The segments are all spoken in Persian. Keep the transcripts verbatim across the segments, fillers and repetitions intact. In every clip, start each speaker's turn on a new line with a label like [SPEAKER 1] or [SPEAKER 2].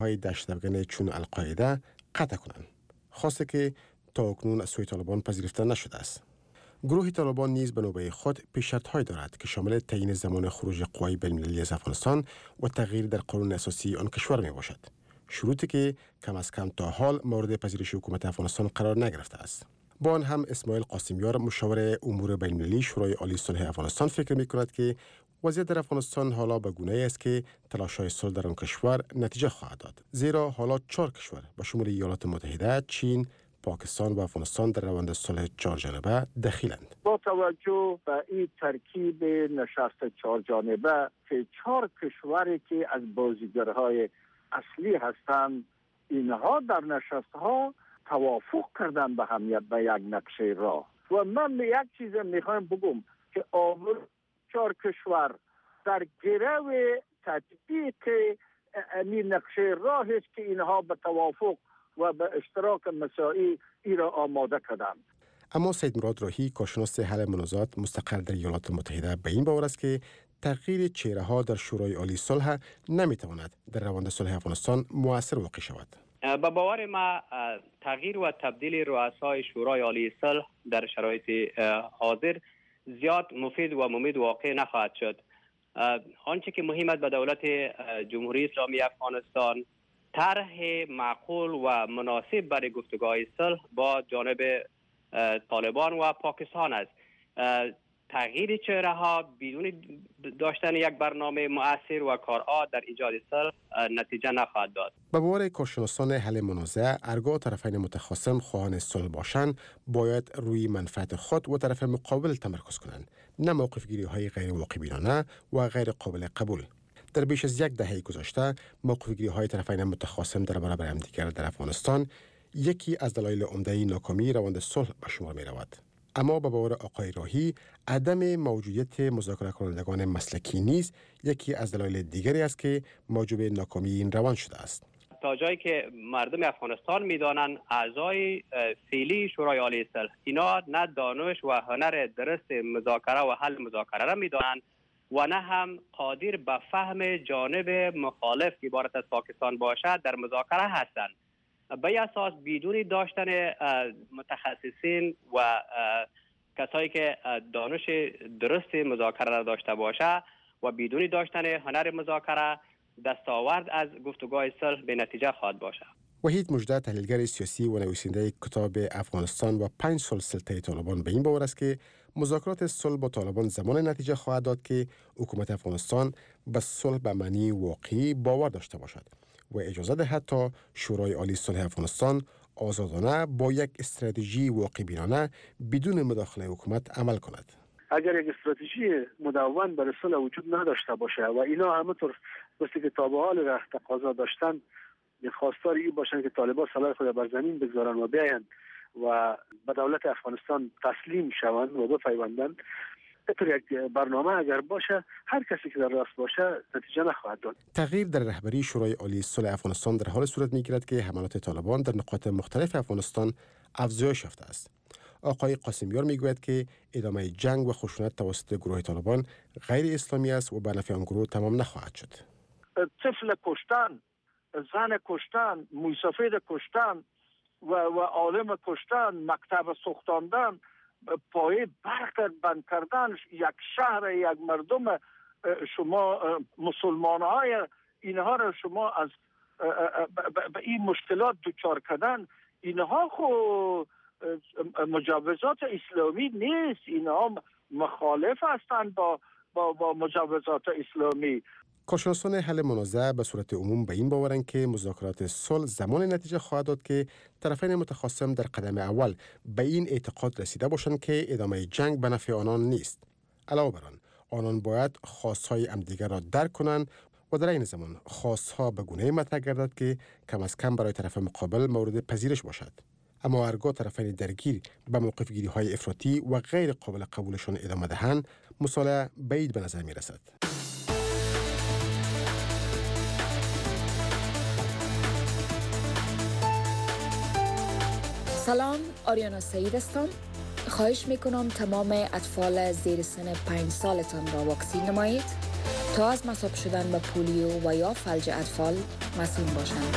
[SPEAKER 1] های دهشت‌افکن چون القاعده قطع کنند. خواسته که تا اکنون از سوی طالبان پذیرفته نشده است. گروه طالبان نیز به نوبه خود پیش‌شرط‌هایی دارد که شامل تعیین زمان خروج قوای بین‌المللی از افغانستان و تغییر در قانون اساسی آن کشور میباشد. شروطی که کم از کم تا حال مورد پذیرش حکومت افغانستان قرار نگرفته است. با آن هم اسماعیل قاسمیار مشاور امور بین‌المللی شورای عالی صلح افغانستان فکر می‌کند که وضعیت در افغانستان حالا به گونه‌ای است که تلاش‌های صلح در آن کشور نتیجه خواهد داد. زیرا حالا چهار کشور به شمول ایالات متحده، چین، پاکستان و افغانستان در روند صلح چهار جانبه دخیلند.
[SPEAKER 2] با توجه به این ترکیب نشست چهار جانبه که چهار کشوری که از بازیگرهای اصلی هستند، اینها در نشست‌ها توافق کردن به همیت به یک نقشه راه. و من یک چیز میخوایم بگم که آمر چهار کشور در گرو تطبیق این نقشه راه است که اینها به توافق و به اشتراک مساعی ای را آماده کردند.
[SPEAKER 1] اما سید مراد راهی کارشناس حل منازعات مستقر در ایالات متحده به این باور است که تغییر چهره ها در شورای عالی صلح نمیتواند در روند صلح افغانستان مؤثر واقع شود.
[SPEAKER 3] به باور ما تغییر و تبدیل رؤسای شورای عالی صلح در شرایط حاضر زیاد مفید و ممید واقع نخواهد شد. آنچه که مهم است به دولت جمهوری اسلامی افغانستان طرح معقول و مناسب برای گفتگوهای صلح با جانب طالبان و پاکستان است. تغییر چهره ها بدون داشتن یک برنامه مؤثر و کارآمد در ایجاد صلح نتیجه نخواهد داد.
[SPEAKER 1] به باور کارشناسان حل منازعه، هرگاه طرفین متخاصم خواهان صلح باشند، باید روی منفعت خود و طرف مقابل تمرکز کنند، نه موقفگیری های غیر واقع بینانه و غیر قابل قبول. در بیش از یک دهه گذشته، موقفگیری های طرفین متخاصم در برابر همدیگر در افغانستان یکی از دلایل عمده ناکامی روند صلح به شمار می رود. اما به باور آقای راهی، عدم موجودیت مذاکره کنندگان مسلکی نیز یکی از دلایل دیگری است که موجب ناکامی این روند شده است.
[SPEAKER 3] تا جایی که مردم افغانستان می‌دانند اعضای فعلی شورای عالی صلح اینا نه دانش و هنر درست مذاکره و حل مذاکره را می‌دانند و نه هم قادر به فهم جانب مخالف که عبارت از پاکستان باشد در مذاکره هستند. به اساس بدون داشتن متخصصین و کسایی که دانش درست مذاکره را داشته باشه و بدون داشتن هنر مذاکره دستاورد از گفتگوهای صلح به نتیجه خواهد باشه.
[SPEAKER 1] وحید مژده، تحلیلگر سیاسی و نویسنده کتاب افغانستان و پنج سال سلطه طالبان به این باور است که مذاکرات صلح با طالبان زمان نتیجه خواهد داد که حکومت افغانستان به صلح به معنی واقعی باور داشته باشد و اجازه دهد تا شورای عالی صلح افغانستان آزادانه با یک استراتژی واقع بینانه بدون مداخله حکومت عمل کند.
[SPEAKER 2] اگر یک استراتژی مدون برای صلح وجود نداشته باشه و اینا همونطور مثل که تا به حال را تقاضا داشتن خواستار این باشن که طالبان سلاح خود بر زمین بگذارن و بیاین و به دولت افغانستان تسلیم شوند و بپیوندن، اینطور یک برنامه اگر باشه هر کسی که در راست باشه نتیجه نخواهد داد.
[SPEAKER 1] تغییر در رهبری شورای عالی صلح افغانستان در حال صورت میگیرد که حملات طالبان در نقاط مختلف افغانستان افزایش یافته است. آقای قاسمیار میگوید که ادامه جنگ و خشونت توسط گروه طالبان غیر اسلامی است و به نفع آن گروه تمام نخواهد شد.
[SPEAKER 2] طفل کشتن، زن کشتن، موسفید کشتن و و عالم کشتن، مکتب سوختاندن، پای برق بند کردن یک شهر، یک مردم، شما مسلمان های اینها را شما از به این مشکلات دچار کردن، اینها خو مجوزات اسلامی نیست، اینها مخالف هستند با با با مجوزات اسلامی.
[SPEAKER 1] کارشناسان حل منازعه به صورت عموم به این باورند که مذاکرات صلح زمان نتیجه خواهد داد که طرفین متخاصم در قدم اول به این اعتقاد رسیده باشند که ادامه جنگ به نفع آنان نیست. علاوه بر آن، آنان باید خواستهای همدیگر را درک کنند و در این زمان خواستها به گونه‌ای مطرح گردد که کم از کم برای طرف مقابل مورد پذیرش باشد. اما هرگاه طرفین درگیر به موقف‌گیری های افراطی و غیر قابل قبولشان ادامه دهند، مصالحه بعید به نظر می رسد.
[SPEAKER 4] سلام، آریانا سعید هستم. خواهش میکنم تمام اطفال زیر سن پنج سالتان را واکسین نمایید تا از مصاب شدن به پولیو و یا فلج اطفال مسئول باشند.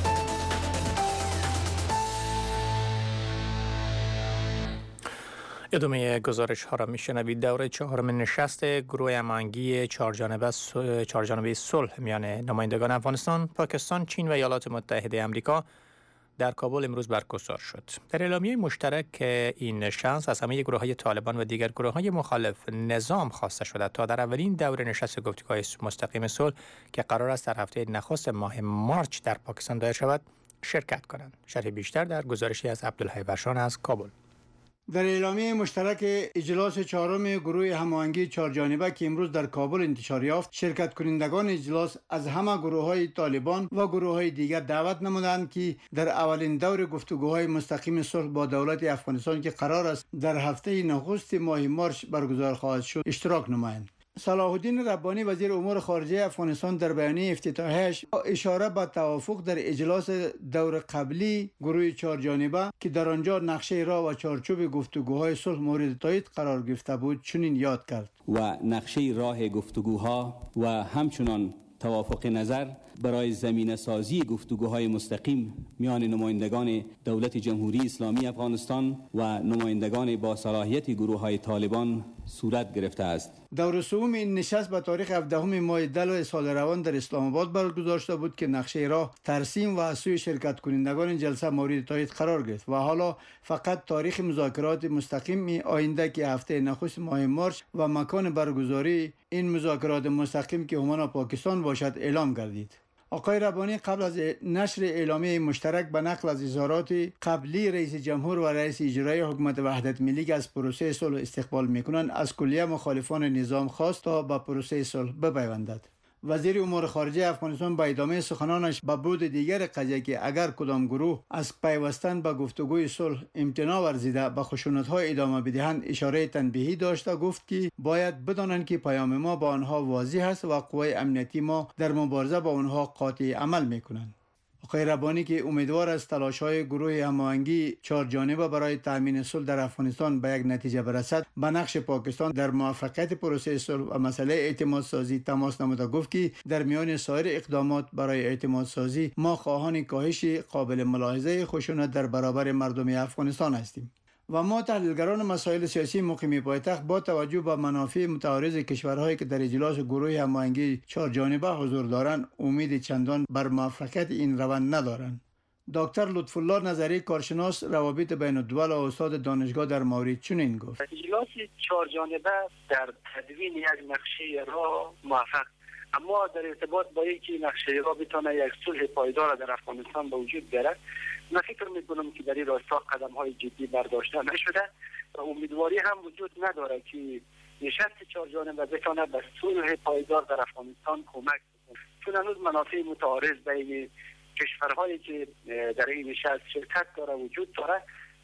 [SPEAKER 5] ادامه گزارش ها را میشنوید. دوره چهارم نشست گروه هماهنگی چهارجانبه چهارجانبه صلح میان نمایندگان افغانستان، پاکستان، چین و ایالات متحده آمریکا در کابل امروز برگزار شد. در اعلامیه مشترک این نشست از همه گروه‌های طالبان و دیگر گروه‌های مخالف نظام خواسته شده تا در اولین دوره نشست گفتگوهای مستقیم صلح که قرار است در هفته نخست ماه مارچ در پاکستان دایر شود شرکت کنند. شرح بیشتر در گزارشی از عبدالحی ورشان از کابل.
[SPEAKER 6] در اعلامیه مشترک اجلاس چهارم گروه هماهنگی چهارجانبه که امروز در کابل انتشار یافت، شرکت کنندگان اجلاس از همه گروه‌های طالبان و گروه‌های دیگر دعوت نمودند که در اولین دور گفتگوهای مستقیم صلح با دولت افغانستان که قرار است در هفته نخست ماه مارچ برگزار خواهد شد اشتراک نمایند. صلاح الدین ربانی وزیر امور خارجه افغانستان در بیانیه افتتاحیش اشاره به توافق در اجلاس دور قبلی گروه چهارجانبه که در آنجا نقشه راه و چارچوب گفتگوهای صلح مورد تایید قرار گرفته بود چنین یاد کرد.
[SPEAKER 7] و نقشه راه گفتگوها و همچنان توافق نظر برای زمینه سازی گفتگوهای مستقیم میان نمایندگان دولت جمهوری اسلامی افغانستان و نمایندگان با صلاحیت گروه‌های طالبان صورت گرفته است.
[SPEAKER 6] دور سوم این نشست به تاریخ هفدهم ماه دلو سال روان در اسلام آباد برگزار شده بود که نقشه راه ترسیم و از سوی شرکت کنندگان جلسه مورد تایید قرار گرفت و حالا فقط تاریخ مذاکرات مستقیم آینده که هفته نخست ماه مارچ و مکان برگزاری این مذاکرات مستقیم که همان پاکستان باشد اعلام گردید. آقای ربانی قبل از نشر اعلامیه مشترک به نقل از اظهارات قبلی رئیس جمهور و رئیس اجرایی حکومت وحدت ملی که از پروسه صلح استقبال میکنند از کلیه مخالفان نظام خواست تا به پروسه صلح بپیوندند. وزیر امور خارجه افغانستان با ادامه سخنانش به بود دیگر قضیه که اگر کدام گروه از پیوستن به گفتگوی صلح امتناع ورزیده به خشونت‌های ادامه بدهند اشاره تنبیهی داشته گفت که باید بدانند که پیام ما با آنها واضح است و قوای امنیتی ما در مبارزه با آنها قاطع عمل میکنند. آقای ربانی که امیدوار است تلاش‌های گروه هماهنگی چهارجانبه برای تامین صلح در افغانستان به یک نتیجه برسد، به نقش پاکستان در موفقیت پروسه صلح و مسئله اعتماد سازی تماس نموده گفت که در میان سایر اقدامات برای اعتماد سازی ما خواهان کاهش قابل ملاحظه خشونت در برابر مردم افغانستان هستیم. و ما تحلیلگران مسائل سیاسی مقیم پایتخت با توجه به منافع متعارض کشورهایی که در اجلاس گروه هماهنگی چهارجانبه حضور دارند امید چندان بر موفقیت این روند ندارند. دکتر لطف الله نظری کارشناس روابط بین الدول و استاد دانشگاه در مورد چنین گفت:
[SPEAKER 8] اجلاس چهارجانبه در تدوین یک نقشه راه موفق، اما در ارتباط با اینکه نقشه راه بتونه یک صلح پایدار در افغانستان به وجود بیاره، من فکر میکنم که در این راستا قدم های جدی برداشته نشده و امیدواری هم وجود نداره که نشست چهارجانبه بتونه به صلح پایدار در افغانستان کمک کنه، چون هنوز منافع متعارض بین کشورهایی که در این نشست شرکت داره وجود داره.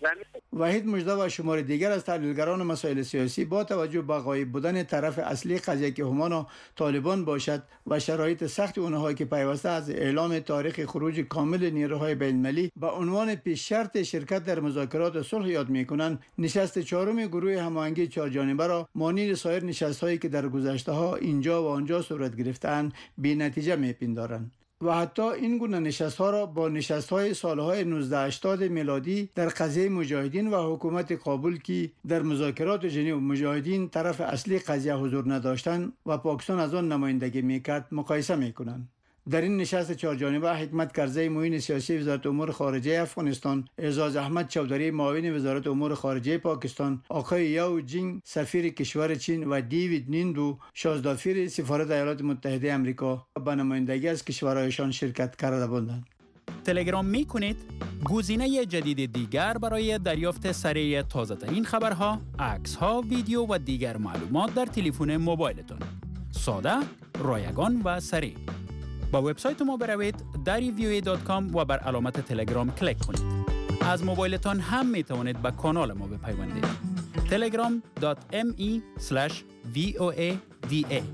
[SPEAKER 6] وحید مجده و شمار دیگر از تحلیلگران مسائل سیاسی با توجه به غایب بودن طرف اصلی قضیه که همان طالبان باشد و شرایط سخت اونها که پیوسته از اعلام تاریخ خروج کامل نیروهای بین‌المللی به عنوان پیش شرط شرکت در مذاکرات صلح یاد می‌کنند، نشست چهارم گروه هماهنگی چهارجانبه را مانند سایر نشست‌هایی که در گذشته‌ها اینجا و آنجا صورت گرفته‌اند بی‌نتیجه می‌پندارند. و حتی این گونه نشست‌ها را با نشست‌های سالهای نوزده هشتاد میلادی در قضیه مجاهدین و حکومت کابل که در مذاکرات ژنو مجاهدین طرف اصلی قضیه حضور نداشتند و پاکستان از آن نمایندگی میکرد مقایسه میکنند. در این نشست چهارجانبه حکمت کرزی معین سیاسی وزارت امور خارجه افغانستان، اعزاز احمد چودری معاون وزارت امور خارجه پاکستان، آقای یاو جینگ سفیر کشور چین و دیوید نیندو شازدافیر سفارت ایالات متحده آمریکا به نمایندگی از کشورهایشان شرکت کرده بودند.
[SPEAKER 9] تلگرام میکنید گزینه جدید دیگر برای دریافت سریع تازه ترین خبرها، عکس ها، ویدیو و دیگر معلومات در تلفن موبایلتان. ساده، رایگان و سریع. با وبسایت ما بروید دری وی او ای دات کام و بر علامت تلگرام کلیک کنید. از موبایلتان هم می توانید به کانال ما بپیوندید. تلگرام دات ام ای اسلش وی او ای دی ای.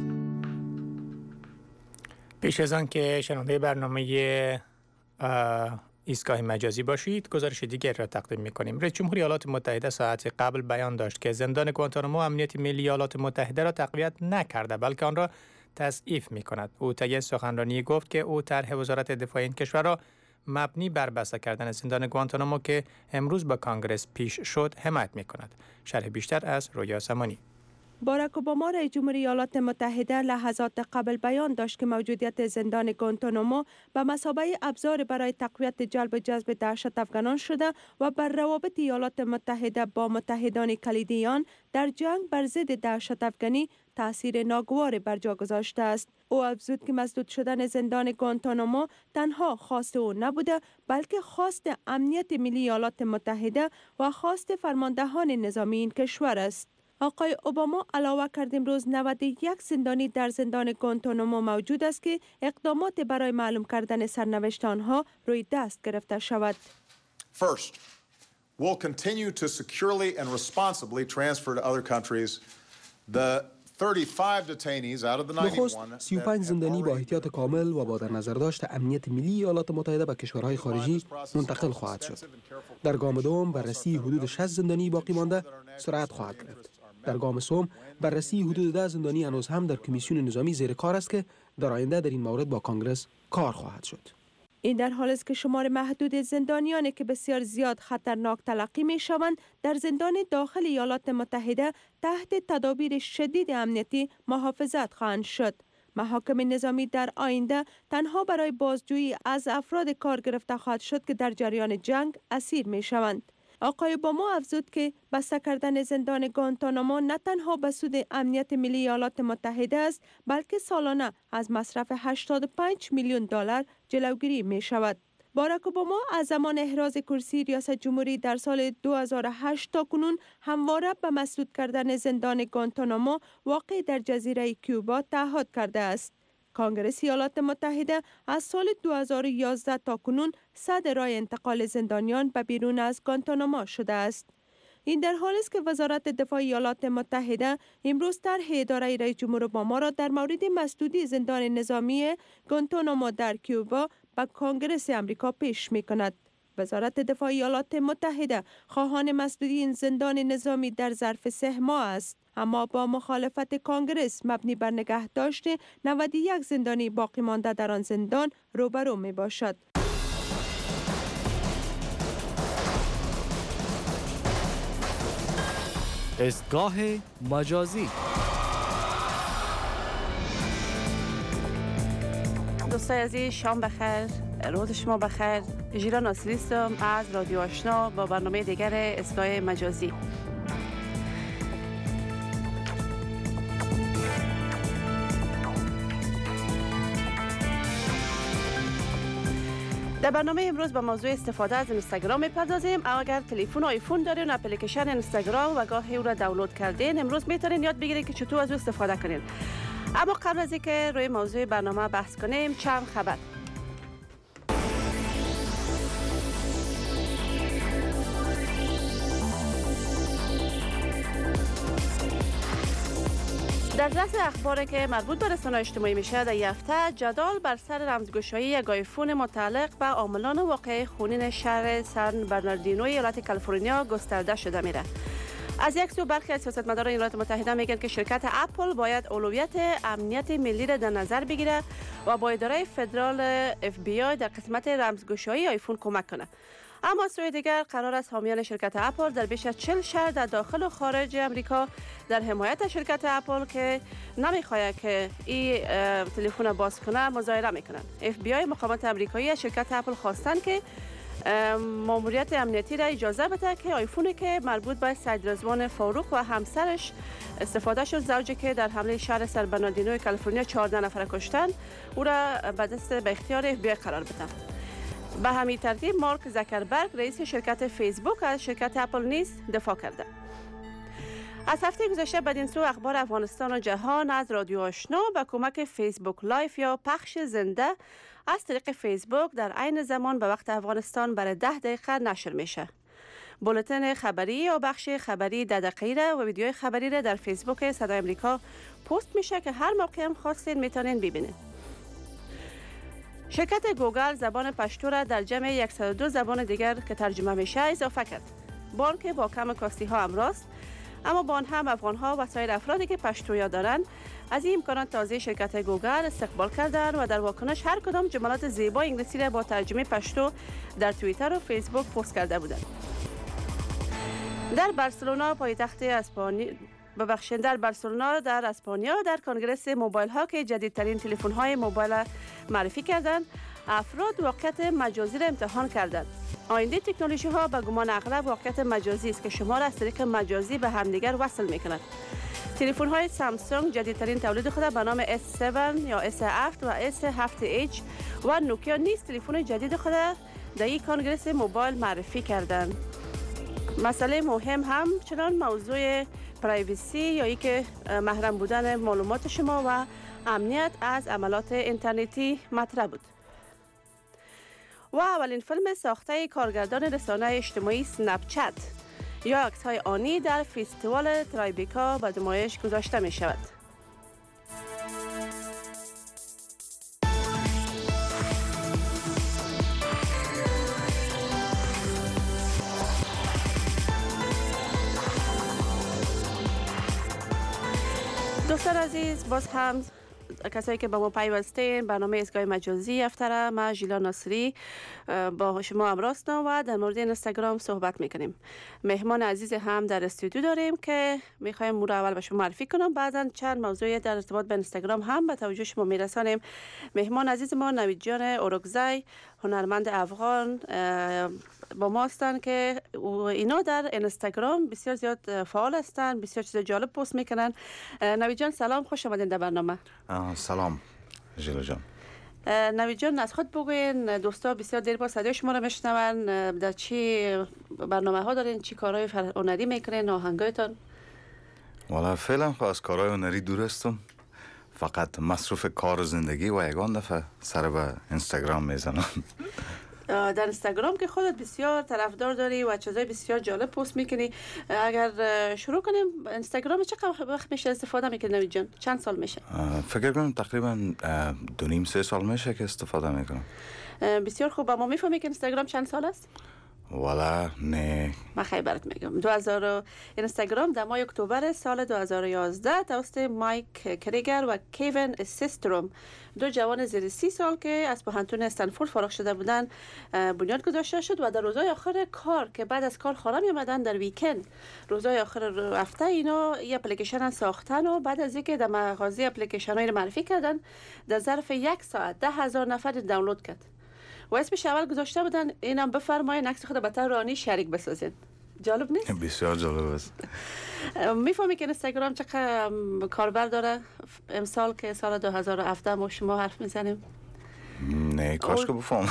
[SPEAKER 5] پیش از آن که شنونده برنامه ایستگاه مجازی باشید، گزارش دیگر را تقدیم می‌کنیم. رئیس جمهور ایالات متحده ساعت قبل بیان داشت که زندان گوانتانامو امنیت ملی ایالات متحده را تقویت نکرده، بلکه آن را تضعیف می کند. او طی سخنرانی گفت که او طرح وزارت دفاع این کشور را مبنی بر بسته کردن زندان گوانتانامو که امروز به کانگرس پیش شد حمایت می کند. شرح بیشتر از رویا سمانی.
[SPEAKER 10] باراک اوباما رئیس جمهوری ایالات متحده لحظات قبل بیان داشت که موجودیت زندان گوانتانامو به مثابه ابزار برای تقویت جلب و جذب دهشت افغانان شده و بر روابط ایالات متحده با متحدان کلیدی آن در جنگ بر ضد دهشت افغانی تأثیر ناگوار بر جا گذاشته است. او افزود که مسدود شدن زندان گوانتانامو تنها خواست او نبوده بلکه خواست امنیت ملی ایالات متحده و خواست فرماندهان نظامی این کشور است. آقای اوباما علاوه کرد امروز نود و یک زندانی در زندان گوانتانامو موجود است که اقدامات برای معلوم کردن سرنوشت آنها روی دست گرفته شود.
[SPEAKER 11] First, we'll continue to securely and responsibly transfer to other countries the thirty-five detainees out of the
[SPEAKER 12] نخست سی و پنج زندانی با احتیاط کامل و با در نظر داشت امنیت ملی ایالات متحده به کشورهای خارجی منتقل خواهد شد. در گام دوم بررسی حدود شش زندانی باقی مانده سرعت خواهد گرفت. در گام سوم بررسی حدود ده زندانی هنوز هم در کمیسیون نظامی زیر کار است که در آینده در این مورد با کانگرس کار خواهد شد.
[SPEAKER 10] این در حالی است که شمار محدود زندانیانی که بسیار زیاد خطرناک تلقی می شوند در زندان داخل ایالات متحده تحت تدابیر شدید امنیتی محافظت خواهند شد. محاکم نظامی در آینده تنها برای بازجویی از افراد کار گرفته خواهد شد که در جریان جنگ اسیر می شوند. آقای اوباما افزود که بسته کردن زندان گوانتانامو نه تنها به سود امنیت ملی ایالات متحده است بلکه سالانه از مصرف هشتاد و پنج میلیون دلار جلوگیری می شود. باراک اوباما از زمان احراز کرسی ریاست جمهوری در سال دو هزار و هشت تا کنون همواره به مسدود کردن زندان گوانتانامو واقع در جزیره کوبا تعهد کرده است. کانگرس ایالات متحده از سال دو هزار و یازده تا کنون صدر راه انتقال زندانیان به بیرون از گوانتانامو شده است. این در حالی است که وزارت دفاع ایالات متحده امروز طرح اداره رئیس جمهور اوباما را در مورد مسدودی زندان نظامی گوانتانامو در کوبا به کانگرس امریکا پیش می کند. وزارت دفاع ایالات متحده خواهان مسدودی این زندان نظامی در ظرف سه ماه است، اما با مخالفت کانگرس مبنی بر نگهداشت نود و یک زندانی باقی مانده در آن زندان روبرو می باشد.
[SPEAKER 13] ایستگاه مجازی.
[SPEAKER 14] دوستای عزیز، شام بخیر، روز شما بخیر. ژیلا ناصری هستم از رادیو آشنا با برنامه دیگر ایستگاه مجازی. در برنامه امروز به موضوع استفاده از اینستاگرام میپردازیم. اگر تلفن آیفون دارین، اپلیکیشن اینستاگرام و گاهی او را دانلود کردین، امروز میتونین یاد بگیرید که چطور از او استفاده کنین. اما قبل از اینکه روی موضوع برنامه بحث کنیم، چند خبر. در رأس اخباری که مربوط به رسانه‌های اجتماعی میشه، در این هفته جدال بر سر رمزگشایی یک آیفون متعلق به عاملان واقعه خونین شهر سان برناردینو ایالت کالیفرنیا گسترده شده میره. از یک سو برخی از سیاستمداران ایالات متحده میگن که شرکت اپل باید اولویت امنیت ملی را در نظر بگیره و با اداره فدرال اف بی آی در قسمت رمزگشایی آیفون کمک کنه. اما از سوی دیگر قرار است حامیان شرکت اپل در بیش از چهل شهر در داخل و خارج امریکا در حمایت شرکت اپل که نمیخواد که این تلفن باز کنه مظاهره میکنن. اف بی آی مقامات امریکایی از شرکت اپل خواستند که ماموریت امنیتی را اجازه بده که آیفونی که مربوط به سید رضوان فاروق و همسرش استفاده شد، زوجی که در حمله شهر سان برناردینو کالیفرنیا چهارده نفر کشتن، او را به دست به اختیار اف بی آی قرار بدن. به همین ترتیب مارک زاکربرگ رئیس شرکت فیسبوک از شرکت اپل نیز دفاع کرده. از هفته گذشته بدین سو اخبار افغانستان و جهان از رادیو آشنا با کمک فیسبوک لایف یا پخش زنده از طریق فیسبوک در عین زمان به وقت افغانستان برای ده دقیقه نشر میشه. بولتن خبری یا بخش خبری ده دقیقه و ویدیوی خبری را در فیسبوک صدای امریکا پست میشه که هر موقع هم خواستین میتونین ببینین. شرکت گوگل زبان پشتو را در جمع صد و دو زبان دیگر که ترجمه میشه اضافه کرد. با آنکه با کم کاستی ها امراست، اما با آن هم افغان ها و سایر افرادی که پشتو یاد دارند از این امکانات تازه شرکت گوگل استقبال کردند و در واکنش هر کدام جملات زیبا انگلیسی را با ترجمه پشتو در توییتر و فیسبوک پست کرده بودند. در بارسلونا پایتخت اسپانیا ببخشید در بارسلونا در اسپانیا در کنگره موبایل ها که جدیدترین تلفن های موبایل معرفی کردند، افراد واقعیت مجازی را امتحان کردند. آینده تکنولوژی ها به گمان اغلب واقعیت مجازی است که شما را از طریق مجازی به همدیگر وصل می‌کند. تلفن های سامسونگ جدیدترین تولید خود به نام اس هفت یا اس هفت و اس هفت اچ و نوکیا نیز تلفن جدید خود در این کنگره موبایل معرفی کردند. مسئله مهم همچنان موضوع پرایوسی یا ای که محرم بودن معلومات شما و امنیت از عملات اینترنتی مطرح بود. و اولین فیلم ساخته کارگردان رسانه اجتماعی سنپ چت یا عکس‌های آنی در فستیوال ترایبیکا به نمایش گذاشته می شود. دوستان عزیز، باز هم کسایی که با ما پیوستین، برنامه ایستگاه مجازی افتره، ما ژیلا ناصری با شما همراه هستم و در مورد اینستاگرام صحبت میکنیم. مهمان عزیز هم در استودیو داریم که میخوایم مورد اول به شما معرفی کنم، بعدا چند موضوع در ارتباط به اینستاگرام هم به توجه شما میرسانیم. مهمان عزیز ما نوید جان اورگزای، هنرمند افغان با ما هستند که اینا در اینستاگرام بسیار زیاد فعال هستند، بسیار چیز جالب پست میکنن. نوید جان سلام، خوش آمدین در برنامه.
[SPEAKER 15] سلام ژیلا جان.
[SPEAKER 14] نوید جان از خود بگوین، دوستا بسیار دیر با صدای شما رو میشنون، در چی برنامه ها دارین، چی کارهای هنری میکنین، آهنگایتان؟
[SPEAKER 15] والا فعلا خب از کارهای هنری دور هستم، فقط مصروف کار و زندگی و یگان دفعه سر به اینستاگرام میزنم.
[SPEAKER 14] در اینستاگرام که خودت بسیار طرفدار داری و چیزای بسیار جالب پست میکنی، اگر شروع کنیم اینستاگرام چقدر وقت میشه استفاده میکنی نوید جان؟ چند سال میشه؟
[SPEAKER 15] فکر کنم تقریبا دو نیم سه سال میشه که استفاده میکنم.
[SPEAKER 14] بسیار خوب. ما میفهمی که اینستاگرام چند سال است؟
[SPEAKER 15] والا نه،
[SPEAKER 14] من خیلی برات میگم. دو هزار اینستاگرام در ماه اکتبر سال دو هزار و یازده توسط مایک کریگر و کیون سیستروم، دو جوان زیر سی سال که از پانتون استنفورد فارغ شده بودن، بنیاد گذاشته شد و در روزهای آخر کار که بعد از کار خانه می آمدن در ویکند، روزهای آخر هفته اینا یه اپلیکیشن ساختن و بعد از اینکه در مغازه اپلیکیشن هایی رو معرفی کردن، در ظرف یک ساعت ده هزار نفر دانلود کرد و اسمش اول گذاشته بودن اینم بفرمایین عکس خود به طور آنی شریک بسازین. جالب نیست؟
[SPEAKER 15] بسیار جالب است.
[SPEAKER 14] میفهمی که اینستاگرام چقدر کاربر داره؟ امسال که سال دو هزار و هفده ما شما حرف میزنیم.
[SPEAKER 15] نه کاش که بفهم.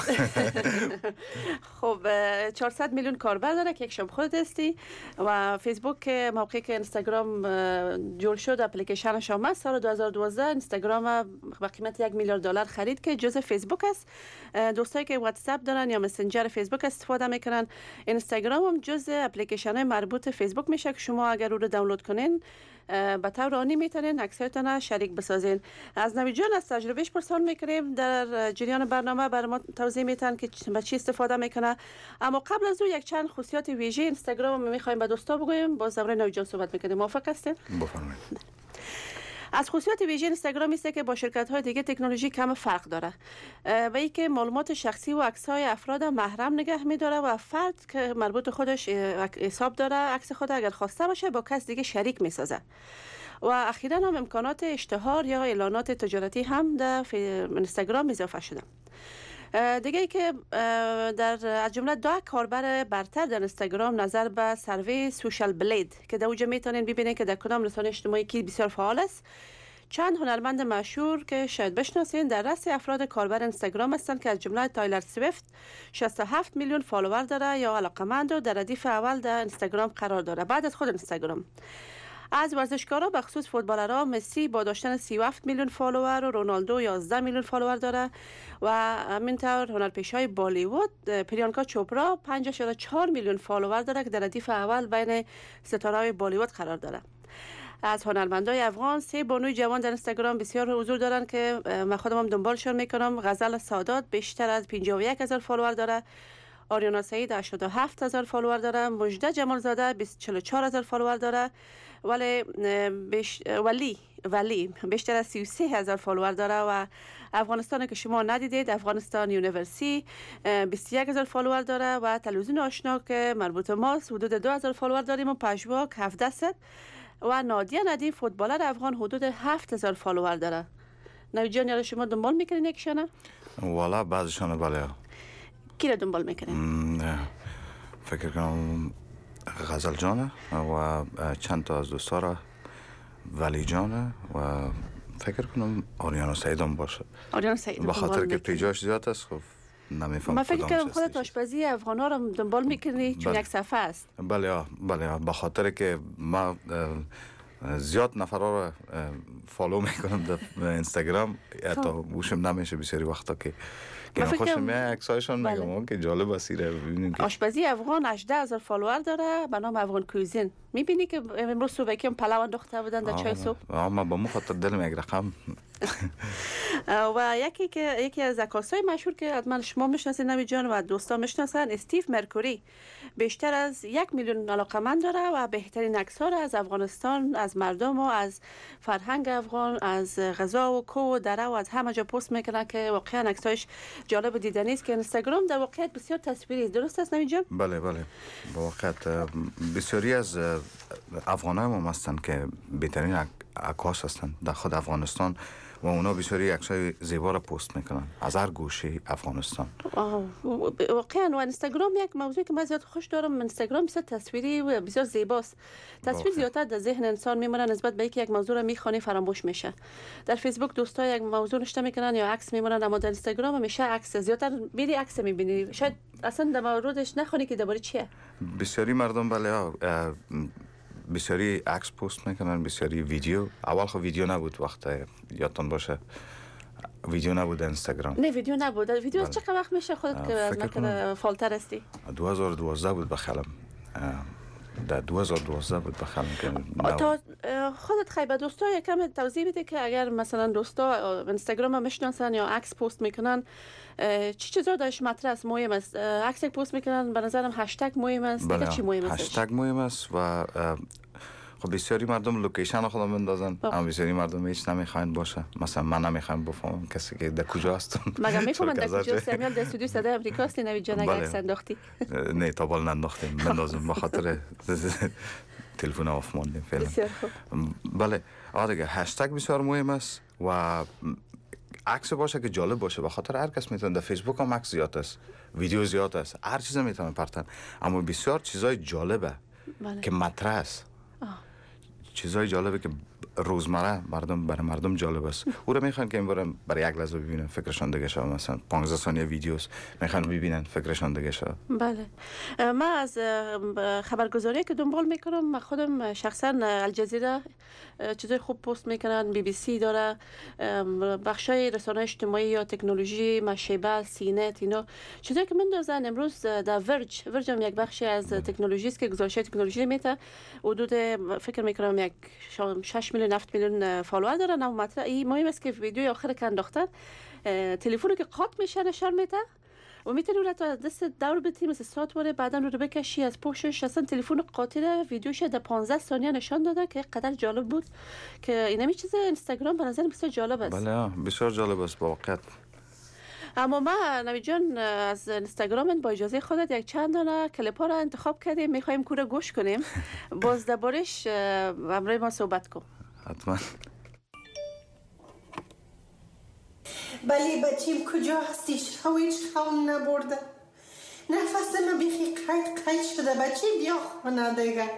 [SPEAKER 14] خب چهارصد میلیون کاربر داره که یک شما خود هستی و فیسبوک که موقعی که اینستاگرام جور شد اپلیکیشنش آمد سال دو هزار و دوازده اینستاگرام با قیمت یک میلیارد دلار خرید که جزء فیسبوک است. دوستایی که واتساپ دارن یا مسنجر فیسبوک استفاده میکنن، اینستاگرام هم جزء اپلیکیشن های مربوط فیسبوک میشه که شما اگر او رو دانلود کنین به طور آنی میتونین عکسایتان شریک بسازین. از نوید جان از تجربهش پرسان میکنیم، در جریان برنامه برای ما توضیح میتن که به چی استفاده میکنه، اما قبل از او یک چند خصوصیات ویژه اینستاگرام میخوایم به دوستا بگویم. با زمره نوید جان صحبت میکنیم، موافق هستین؟
[SPEAKER 15] بفرمایید.
[SPEAKER 14] از خصوصیت ویژه اینستاگرام است که با شرکت‌های دیگه تکنولوژی کم فرق داره و اینکه معلومات شخصی و عکس‌های افراد محرم نگه می‌داره و فرد که مربوط خودش حساب داره عکس خود اگر خواسته باشه با کس دیگه شریک می‌سازه و اخیراً هم امکانات اشتهار یا اعلانات تجارتی هم در اینستاگرام اضافه شده. دیگه ای که در از جمله دو کاربر برتر در اینستاگرام نظر به سروی سوشال بلید که در اونجا میتونین ببینین که در کدام رسانه اجتماعی کی بسیار فعال است. چند هنرمند مشهور که شاید بشناسین در رأس افراد کاربر اینستاگرام هستند که از جمله تایلر سویفت شصت و هفت میلیون فالوور داره یا علاقمند و در ردیف اول در اینستاگرام قرار داره بعد از خود اینستاگرام. از ورزشکارا به خصوص فوتبالرها مسی با داشتن سی و هفت میلیون فالوور و رونالدو یازده میلیون فالوور داره و همینطور هنرپیشه‌های بالیوود پریانکا چوپرا پنجاه و چهار میلیون فالوور داره که در ردیف اول بین ستاره‌های بالیوود قرار داره. از هنرمندای افغان سه بانوی جوان در اینستاگرام بسیار حضور دارن که من خودم هم دنبالشون میکنم. غزل سادات بیشتر از پنجاه و یک هزار فالوور داره آریانا سعید هشتاد و هفت هزار فالوور داره. مجده جمال زاده چهل و چهار هزار فالوور داره. ولی بیش... ولی ولی بیشتر از سی و سه هزار فالوور داره. و افغانستان که شما ندیدید، افغانستان یونیورسی بیست و یک هزار فالوور داره. و تلویزیون آشنا که مربوط ماست حدود دو هزار فالوور داریم. و پژواک هفتصد. و نادیه ندیم فوتبالر افغان حدود هفت هزار فالوور داره. نوید جان یاد شما دنبال میکنین یکشانه؟
[SPEAKER 15] والا بعضشانه بله.
[SPEAKER 14] کی را دنبال میکنین؟
[SPEAKER 15] فکر کنم غزل جانه و چند تا از دوستا را ولی جانه و فکر کنم آریانا سعید هم باشه.
[SPEAKER 14] آریانا سعید
[SPEAKER 15] به خاطر که پیجاش زیاد است خب نمیفهم.
[SPEAKER 14] من فکر کنم خودت آشپزی افغان ها رو دنبال میکنی چون یک صفحه است.
[SPEAKER 15] بله بله به خاطر که ما زیاد نفرها رو فالو میکنم در اینستاگرام حتی گوشم نمیشه بسیاری وقتا که که خوشم میاد عکسایشون میگم که جالب است ببینیم که
[SPEAKER 14] آشپزی افغان هجده هزار فالوور داره به نام افغان کوزین. میبینی که امروز صبح یکم پلو انداخته بودن در چای صبح.
[SPEAKER 15] آ ما با مو خاطر دلم یک رقم.
[SPEAKER 14] و یکی که یکی از عکاسای مشهور که حتما شما میشناسید نوید جان و دوستان میشناسن، استیو مرکوری، بیشتر از یک میلیون علاقمند داره و بهترین عکس‌ها را از افغانستان، از مردم و از فرهنگ افغان، از غذا و کوه و دره و از همه جا پست میکنه که واقعا عکسایش جالب و دیدنی است که اینستاگرام در واقعیت بسیار تصویری. درست است نوید جان؟
[SPEAKER 15] بله بله با واقعیت بسیاری از افغانای ما هستن که بهترین عکاس هستن در خود افغانستان و اونا بسیاری عکسای زیبا را پست میکنن از هر گوشه افغانستان.
[SPEAKER 14] واقعا و اینستاگرام یک موضوعی که من زیاد خوش دارم، اینستاگرام بسیار تصویری و بسیار زیباست. تصویر زیادتر در ذهن انسان میمونه نسبت به اینکه یک موضوع را میخوانی فراموش میشه. در فیسبوک دوستا یک موضوع نوشته میکنن یا عکس میمونن، اما در اینستاگرام همیشه عکس زیادتر میری عکس میبینی. شاید اصلا در موردش نخونی که درباره چیه.
[SPEAKER 15] بسیاری مردم بله بسیاری عکس پست میکنن، بسیاری ویدیو. اول خب ویدیو نبود وقت یادتون باشه ویدیو نبود اینستاگرام.
[SPEAKER 14] نه ویدیو نبود. ویدیو از چقدر وقت میشه خودت که از مکان فالتر هستی؟
[SPEAKER 15] دو هزار و دوازده بود بخلم. در دو هزار و دوازده بود بخلم که
[SPEAKER 14] تا خودت خیلی به دوستا یکم توضیح بده که اگر مثلا دوستا اینستاگرام هم میشناسن یا عکس پست میکنن چی چیزا داش مطرح است مهم است؟ عکس پست میکنن به نظرم هشتگ مهم است. دیگه چی مهم است؟
[SPEAKER 15] هشتگ مهم است و خب بسیاری مردم لوکیشن خودم بندازن اما بسیاری مردم هیچ نمیخواین باشه. مثلا من نمیخوایم بفهمم کسی که در کجا هستن.
[SPEAKER 14] مگه میفهمن در کجا هستن؟ میال در استودیو صدای آمریکا هستی نوید جان اگه عکس انداختی؟
[SPEAKER 15] نه تا بال ننداختیم بندازم به خاطر تلفن آف ماندیم فعلا.
[SPEAKER 14] بسیار خوب.
[SPEAKER 15] بله آره دیگه هشتگ بسیار مهم است و عکس باشه که جالب باشه. به خاطر هر کس میتونه در فیسبوک هم عکس زیاد است، ویدیو زیاد است، هر چیز میتونه پرتن، اما بسیار چیزای جالبه
[SPEAKER 14] بله.
[SPEAKER 15] که مطرح است. چیزای جالبه که روزمره مردم برای مردم جالب است. او رو میخوان که این بار برای یک لحظه ببینن فکرشان دیگه شد. مثلا پانزده ثانیه ویدیوست میخوان ببینن فکرشان دیگه شد.
[SPEAKER 14] بله من از خبرگزاری که دنبال میکنم من خودم شخصا الجزیره چیزای خوب پست میکنن، بی بی سی داره، بخشای رسانه اجتماعی یا تکنولوژی، مشیبه، سینت، اینا چیزایی که مندازن. امروز در ورج ورج هم یک بخشی از تکنولوژی است که گزارش تکنولوژی میته. حدود فکر میکنم یک شش میلیون هفت میلیون فالوور دارن. اما مطلب این مهم است که ویدیو آخر که انداختن تلفنی که قاط میشه نشان میده و میتونی رو تا دست دور بتی مثل ساعت واره بعدا رو بکشی از پشتش. اصلا تلفن قاطی ویدیوش در پانزده ثانیه نشان داده که قدر جالب بود که این همین چیز اینستاگرام به نظر بسیار جالب است.
[SPEAKER 15] بله بسیار جالب است با واقعیت.
[SPEAKER 14] اما ما نوید جان از اینستاگرام با اجازه خودت یک چند دانه کلیپ ها را انتخاب کردیم، میخوایم کور گوش کنیم. باز دربارش همراه ما صحبت کن.
[SPEAKER 15] حتما.
[SPEAKER 16] بله بچیم کجا هستیش؟ هویش خوام نبرده، نفس من بیخی قید قید شده. بچه بیا خانه دیگه.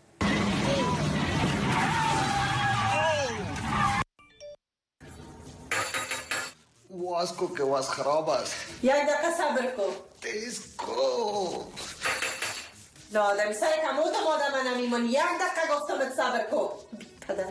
[SPEAKER 17] واز کو که واز خراب است.
[SPEAKER 16] یک دقیقه صبر کن.
[SPEAKER 17] تیز کو.
[SPEAKER 16] لادمی سر کموت مادم من نمیمونی. یک دقیقه گفتمت صبر کن. پدره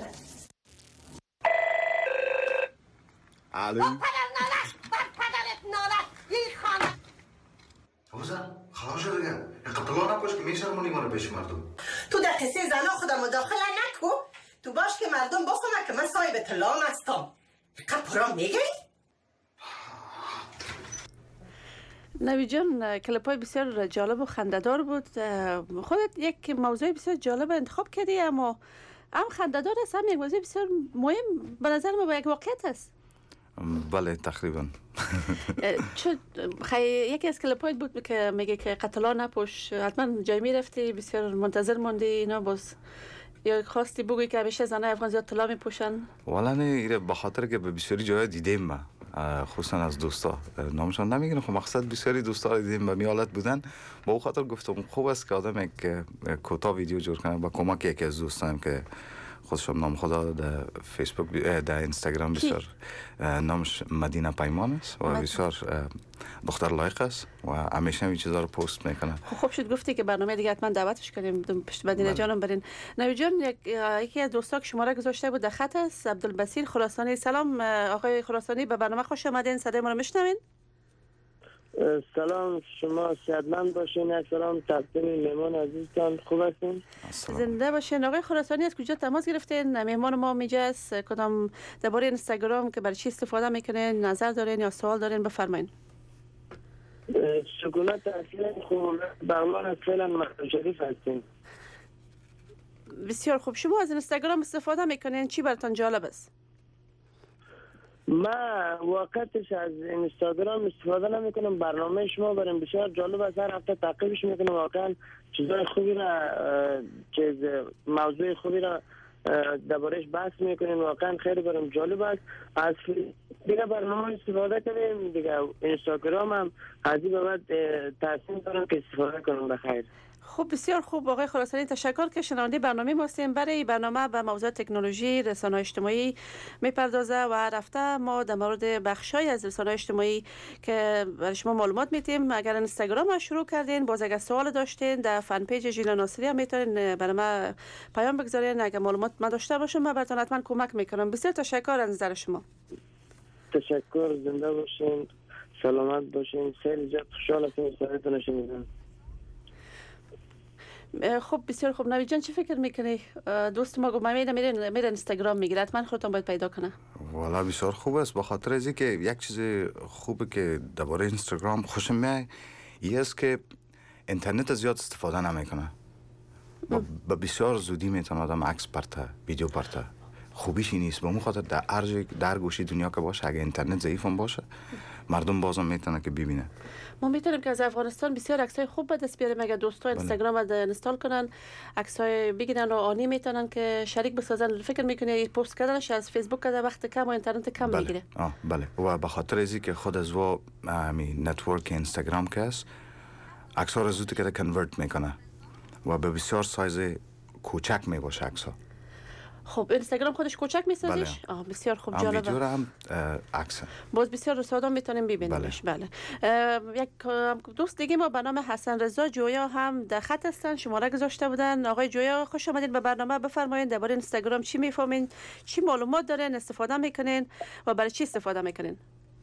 [SPEAKER 17] الو
[SPEAKER 16] با پدر ناله با پدرت ناله این خانه
[SPEAKER 17] بازم خلاص شده دیگه. اقتلا نکش که میشرمونی ما رو پیش مردم.
[SPEAKER 16] تو در قصه زنا خودم مداخله نکو. تو باش که مردم بفهمه که من صاحب طلام هستم. فقط پرام میگی؟
[SPEAKER 14] نوید جان، کلیپ های بسیار جالب و خنده‌دار بود. خودت یک موضوع بسیار جالب انتخاب کردی، اما هم خنده‌دار است، هم یک موضوع بسیار مهم به نظر من با یک واقعیت است.
[SPEAKER 15] بله تقریبا.
[SPEAKER 14] چه خیلی یکی از کلیپ هایت بود که میگه که قتلا نپوش، حتما جای میرفتی بسیار منتظر موندی اینا، باز یا خواستی بگویی که همیشه زنای افغان زیاد طلا میپوشن؟
[SPEAKER 15] والا نه، به خاطر که به بسیاری جای دیدیم ما، خصوصا از دوستا نامشان نمیگم، خب مقصد بسیاری دوستا دیدیم به میالت بودن، با او خاطر گفتم خوب است که آدم یک کوتاه ویدیو جور کنه با کمک یکی از دوستانم که خودشم نام خدا در فیسبوک در اینستاگرام بسیار نامش مدینه پیمان است و بسیار دختر لایق است و همیشه این چیزا رو پست میکنه.
[SPEAKER 14] خوب شد گفتی که برنامه دیگه حتما دعوتش کنیم پشت مدینه جانم برین. نوید جان، یکی از دوستا که شماره گذاشته بود در خط است، عبدالبصیر خراسانی. سلام آقای خراسانی، به برنامه خوش آمدین. صدای ما رو میشنوین؟
[SPEAKER 18] سلام، شما صحتمند باشین. یک سلام تقدیم مهمان عزیزتان. خوب هستین؟
[SPEAKER 14] زنده باشین. آقای خراسانی از کجا تماس گرفتین؟ مهمان ما میجاست، کدام درباره اینستاگرام که برای چی استفاده میکنین نظر دارین یا سوال دارین بفرمایید.
[SPEAKER 18] سکونت اصلا خوب برمان از فعلا مردم شریف هستین.
[SPEAKER 14] بسیار خوب. شما از اینستاگرام استفاده میکنین، چی براتون جالب است؟
[SPEAKER 18] ما وقتش از اینستاگرام استفاده نمی کنم. برنامه شما برام بسیار جالب است، هر هفته تعقیبش میکنم. واقعا چیزای خوبی را چیز موضوع خوبی را دربارش بحث میکنیم. واقعا خیلی برام جالب است. از دیگه برنامه استفاده کنیم دیگه. اینستاگرام هم از این بعد تصمیم دارم که استفاده کنم. بخیر.
[SPEAKER 14] خوب، بسیار خوب آقای خراسانی، تشکر که شنونده برنامه ما هستیم. برای برنامه به موضوع تکنولوژی، رسانه‌های اجتماعی میپردازه و هر هفته ما در مورد بخشای از رسانه‌های اجتماعی که برای شما معلومات میتیم. اگر اینستاگرام رو شروع کردین، باز اگر سوال داشتین در فن پیج ژیلا ناصری هم میتونین برای ما پیام بگذارین. اگر معلومات ما داشته باشم من براتون حتما کمک میکنم. بسیار تشکر از نظر شما.
[SPEAKER 18] تشکر، زنده باشین، سلامت باشین. خیلی زیاد خوشحال هستم صحبتتون شنیدم.
[SPEAKER 14] خب بسیار خوب. نوید جان، چی فکر میکنی؟ دوست ما گفت میره میره میره اینستاگرام میگیره، حتما خودتون باید پیدا کنه.
[SPEAKER 15] والا بسیار خوب است، به خاطر از اینکه یک چیز خوبه که درباره اینستاگرام خوشم میاد این است که اینترنت زیاد استفاده نمیکنه. با بسیار زودی میتونه آدم عکس پرته، ویدیو پرته. خوبیش این نیست، به اون خاطر در هر در گوشه دنیا که باشه اگه اینترنت ضعیف هم باشه مردم بازم میتونه که ببینه.
[SPEAKER 14] ما میتونیم که از افغانستان بسیار عکسای خوب به دست بیاریم اگه دوستا اینستاگرام رو اینستال کنن، عکسای بگیرن و آنی میتونن که شریک بسازن. فکر میکنی پست کردنش از فیسبوک کده وقت کم و اینترنت کم
[SPEAKER 15] بله.
[SPEAKER 14] میگیره؟
[SPEAKER 15] آه بله. و به خاطر ازی که خود از و می نتورک اینستاگرام که است عکس‌ها رو زود که کنورت میکنه و به بسیار سایز کوچک میباشه عکس‌ها.
[SPEAKER 14] خب اینستاگرام خودش کوچک میسازیش؟
[SPEAKER 15] بله.
[SPEAKER 14] آه بسیار خوب،
[SPEAKER 15] جالبه.
[SPEAKER 14] جالبه.
[SPEAKER 15] ویدیو هم عکس.
[SPEAKER 14] باز بسیار ساده میتونیم ببینیمش. بله. بله. یک دوست دیگه ما به نام حسن رضا جویا هم در خط هستن، شماره گذاشته بودن. آقای جویا خوش آمدید به برنامه. بفرمایید درباره اینستاگرام چی میفهمین، چی معلومات دارین، استفاده میکنین و برای چی استفاده میکنین؟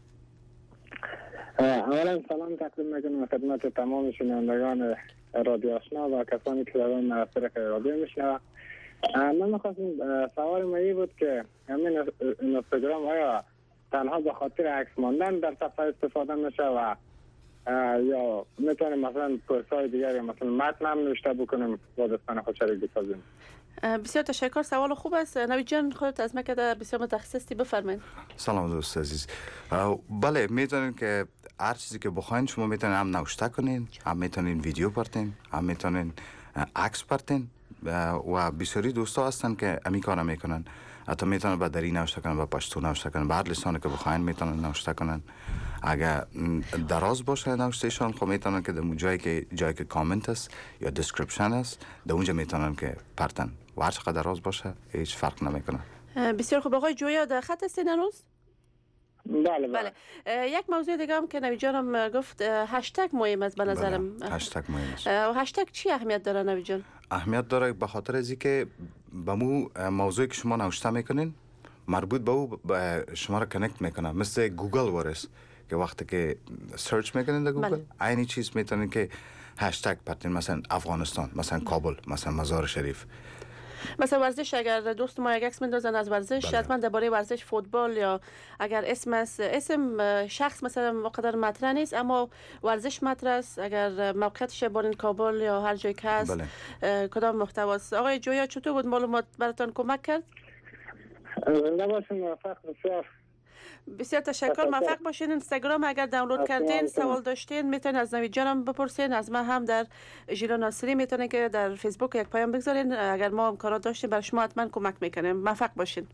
[SPEAKER 19] اولا سلام تقدیم میکنم خدمت تمام شنوندگان رادیو آشنا و کسانی که در منصه رادیو میشنوند. من میخواستم سوال ما این بود که همین اینستاگرام آیا تنها به خاطر عکس ماندن در صفحه استفاده میشه و یا میتونیم مثلا پست های دیگری مثلا متن هم نوشته بکنیم با دوستان خود شریک بسازیم؟
[SPEAKER 14] بسیار تشکر، سوال خوب است. نوید جان، خودت از مکه بسیار متخصصی، بفرمایید.
[SPEAKER 15] سلام دوست عزیز. بله میتونین که هر چیزی که بخواین شما میتونین هم نوشته کنین، هم میتونین ویدیو پرتین، هم میتونین عکس پرتین و بسیاری دوستا هستن که امی کار میکنن. حتی میتونن با دری نوشته کنن، با پشتو نوشته کنن، با هر لسانی که بخواین میتونن نوشته کنن. اگر دراز باشه نوشتهشان خب میتونن که در جایی که جایی که کامنت است یا دیسکریپشن است در اونجا میتونن که پرتن و هر چقدر دراز باشه هیچ فرق نمیکنه.
[SPEAKER 14] بسیار خوب. آقای جویا در خط هستین هنوز؟
[SPEAKER 19] بله
[SPEAKER 14] بله. یک موضوع دیگه هم که نوید جانم گفت هشتگ مهم است به نظرم.
[SPEAKER 15] بله. هشتگ مهم است.
[SPEAKER 14] و هشتگ چی اهمیت داره نوید جان؟
[SPEAKER 15] اهمیت داره به خاطر از اینکه به مو موضوعی که شما نوشته میکنین مربوط به او شما را کانکت میکنه، مثل گوگل ورس که وقتی که سرچ میکنین در گوگل عینی چیز میتونین که هشتگ پرتین، مثلا افغانستان، مثلا کابل، مثلا مزار شریف.
[SPEAKER 14] مثلا ورزش، اگر دوست ما یک عکس میندازن از ورزش،
[SPEAKER 1] بله.
[SPEAKER 14] حتما درباره ورزش فوتبال یا اگر اسم است، اسم شخص مثلا مقدر مطرح نیست اما ورزش مطرح است، اگر موقعیتش بالین کابل یا هر جای که هست. بله. کدام محتواست؟ آقای جویا چطور بود؟ معلومات براتون کمک کرد؟
[SPEAKER 19] زنده باشین، موفق بسیار.
[SPEAKER 14] بسیار تشکر، موفق باشین. اینستاگرام اگر دانلود کردین سوال داشتین میتونین از نوید جانم بپرسین، از من هم در ژیلا ناصری میتونین که در فیسبوک یک پیام بگذارین، اگر ما امکانات داشتیم برای شما حتما کمک میکنیم. موفق باشین.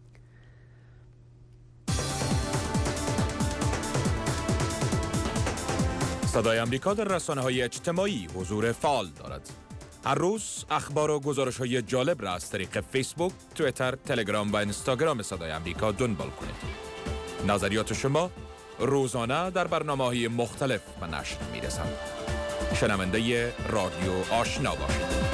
[SPEAKER 20] صدای آمریکا در رسانه‌های اجتماعی حضور فعال دارد. هر روز اخبار و گزارش‌های جالب را از طریق فیسبوک، توییتر، تلگرام و اینستاگرام صدای آمریکا دنبال کنید. نظریات شما روزانه در برنامه‌های مختلف به نشر می‌رسند. شنونده رادیو آشنا باشید.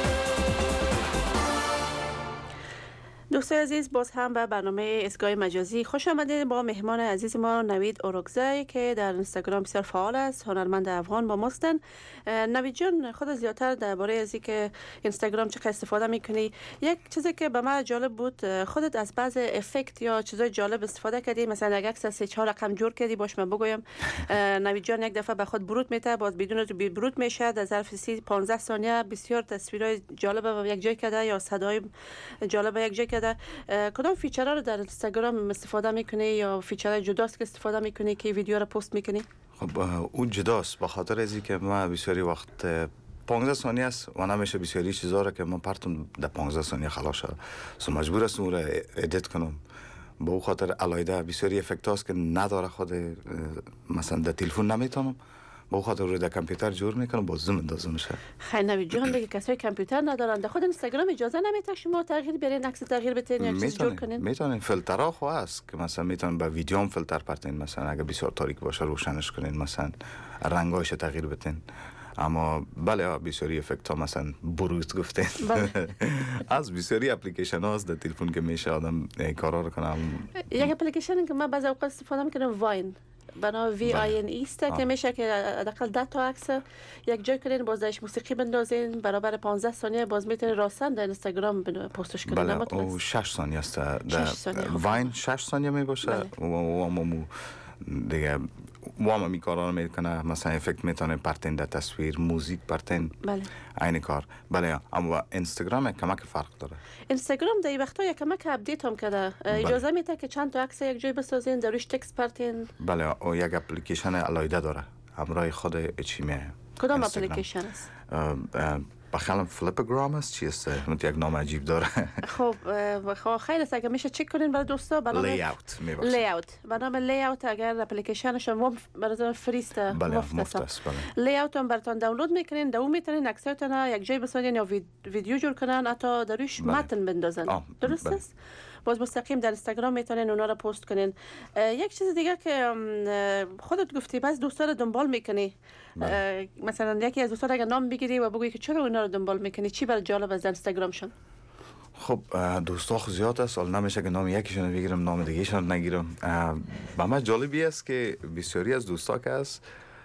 [SPEAKER 14] دوستان عزیز، باز هم به برنامه اسگاه مجازی خوش آمدید. با مهمان عزیز ما نوید اوروگزی که در اینستاگرام بسیار فعال است، هنرمند افغان با ماستن. نوید جان، خود زیادتر درباره از اینکه اینستاگرام چقدر استفاده میکنی، یک چیزی که به من جالب بود، خودت از بعض افکت یا چیزای جالب استفاده کردی، مثلا یک عکس از سه چهار رقم جور کردی، باش من بگویم نوید جان یک دفعه به خود برود میته، باز بدون تو برود میشه، در ظرف سی پانزده ثانیه بسیار تصویرای جالب یک جای کرده یا صدای جالب یک جای کرده. کدام فیچرها رو در اینستاگرام استفاده میکنی یا فیچرهای جداست که استفاده میکنی که ویدیو رو پست میکنی؟
[SPEAKER 15] خب اون جداست، به خاطر ازی که ما بسیاری وقت پانزده ثانیه است و نمیشه بسیاری چیزا رو که من پرتم در پانزده ثانیه خلاص شد، سو مجبور هستم اون رو ادیت کنم. به اون خاطر علایده بسیاری افکت هاست که نداره، خود مثلا در تلفن نمیتونم، با خاطر رو در کامپیوتر جور میکنم، باز زوم اندازه میشه.
[SPEAKER 14] خیلی نوید جان، دیگه کسایی کامپیوتر ندارن در خود اینستاگرام اجازه نمیده شما تغییر برین، عکس تغییر بدین یا چیز جور کنین؟
[SPEAKER 15] میتونین. فیلترها خو هست که مثلا میتونین با ویدیو هم فیلتر پرتین، مثلا اگه بسیار تاریک باشه روشنش کنین، مثلا رنگایش تغییر بدین. اما بله بسیاری افکت ها مثلا بروز گفتین از بسیاری اپلیکیشن ها هست در تلفن که میشه آدم کارا رو کنم.
[SPEAKER 14] یک اپلیکیشن که من بعضی اوقات استفاده میکنم واین، بنا وی آی ان ایست که میشه که حداقل ده تا عکس یک جای کنین، باز درش موسیقی بندازین، برابر پانزده ثانیه باز میتونین راستن در اینستاگرام پستش کنین.
[SPEAKER 15] بله او شش ثانیه است در واین، شش ثانیه می باشه و مو دیگه وام می کارا میکنه، مثلا افکت میتونه پرتین در تصویر، موزیک پرتین. بله عین کار. بله اما اینستاگرام کمک فرق داره.
[SPEAKER 14] اینستاگرام در این وقتا یک کمک اپدیت هم کرده، اجازه میده که چند تا عکس یک جای بسازین، در روش تکست پرتین.
[SPEAKER 15] بله او یک اپلیکیشن علایده داره همراه خود چی میه.
[SPEAKER 14] کدام اپلیکیشن است؟
[SPEAKER 15] بخیالم فلیپگرام است، چی است؟ من یک نام عجیب داره.
[SPEAKER 14] خب خب خیلی است، اگه میشه چک کنین برای دوستا به نام
[SPEAKER 15] لیاوت میباشه.
[SPEAKER 14] لیاوت به نام لیاوت، اگر اپلیکیشنش هم براتون فریست مفت است. لیاوت هم براتون دانلود میکنین، داو میتونین عکساتون یک جای بسازین یا ویدیو جور کنن، حتی دروش متن بندازن. درست است؟ باز مستقیم در اینستاگرام میتونین اونا رو پست کنین. یک چیز دیگه که خودت گفتی بعض دوستا رو دنبال میکنی، مثلا یکی از دوستا اگه نام بگیری و بگویی که چرا اونا رو دنبال میکنی، چی برای جالب از اینستاگرامشون؟
[SPEAKER 15] خب دوستا خود زیاد است، حالا نمیشه که نام یکیشون بگیرم نام دیگهشون نگیرم. با من جالبی است که بسیاری از دوستا که است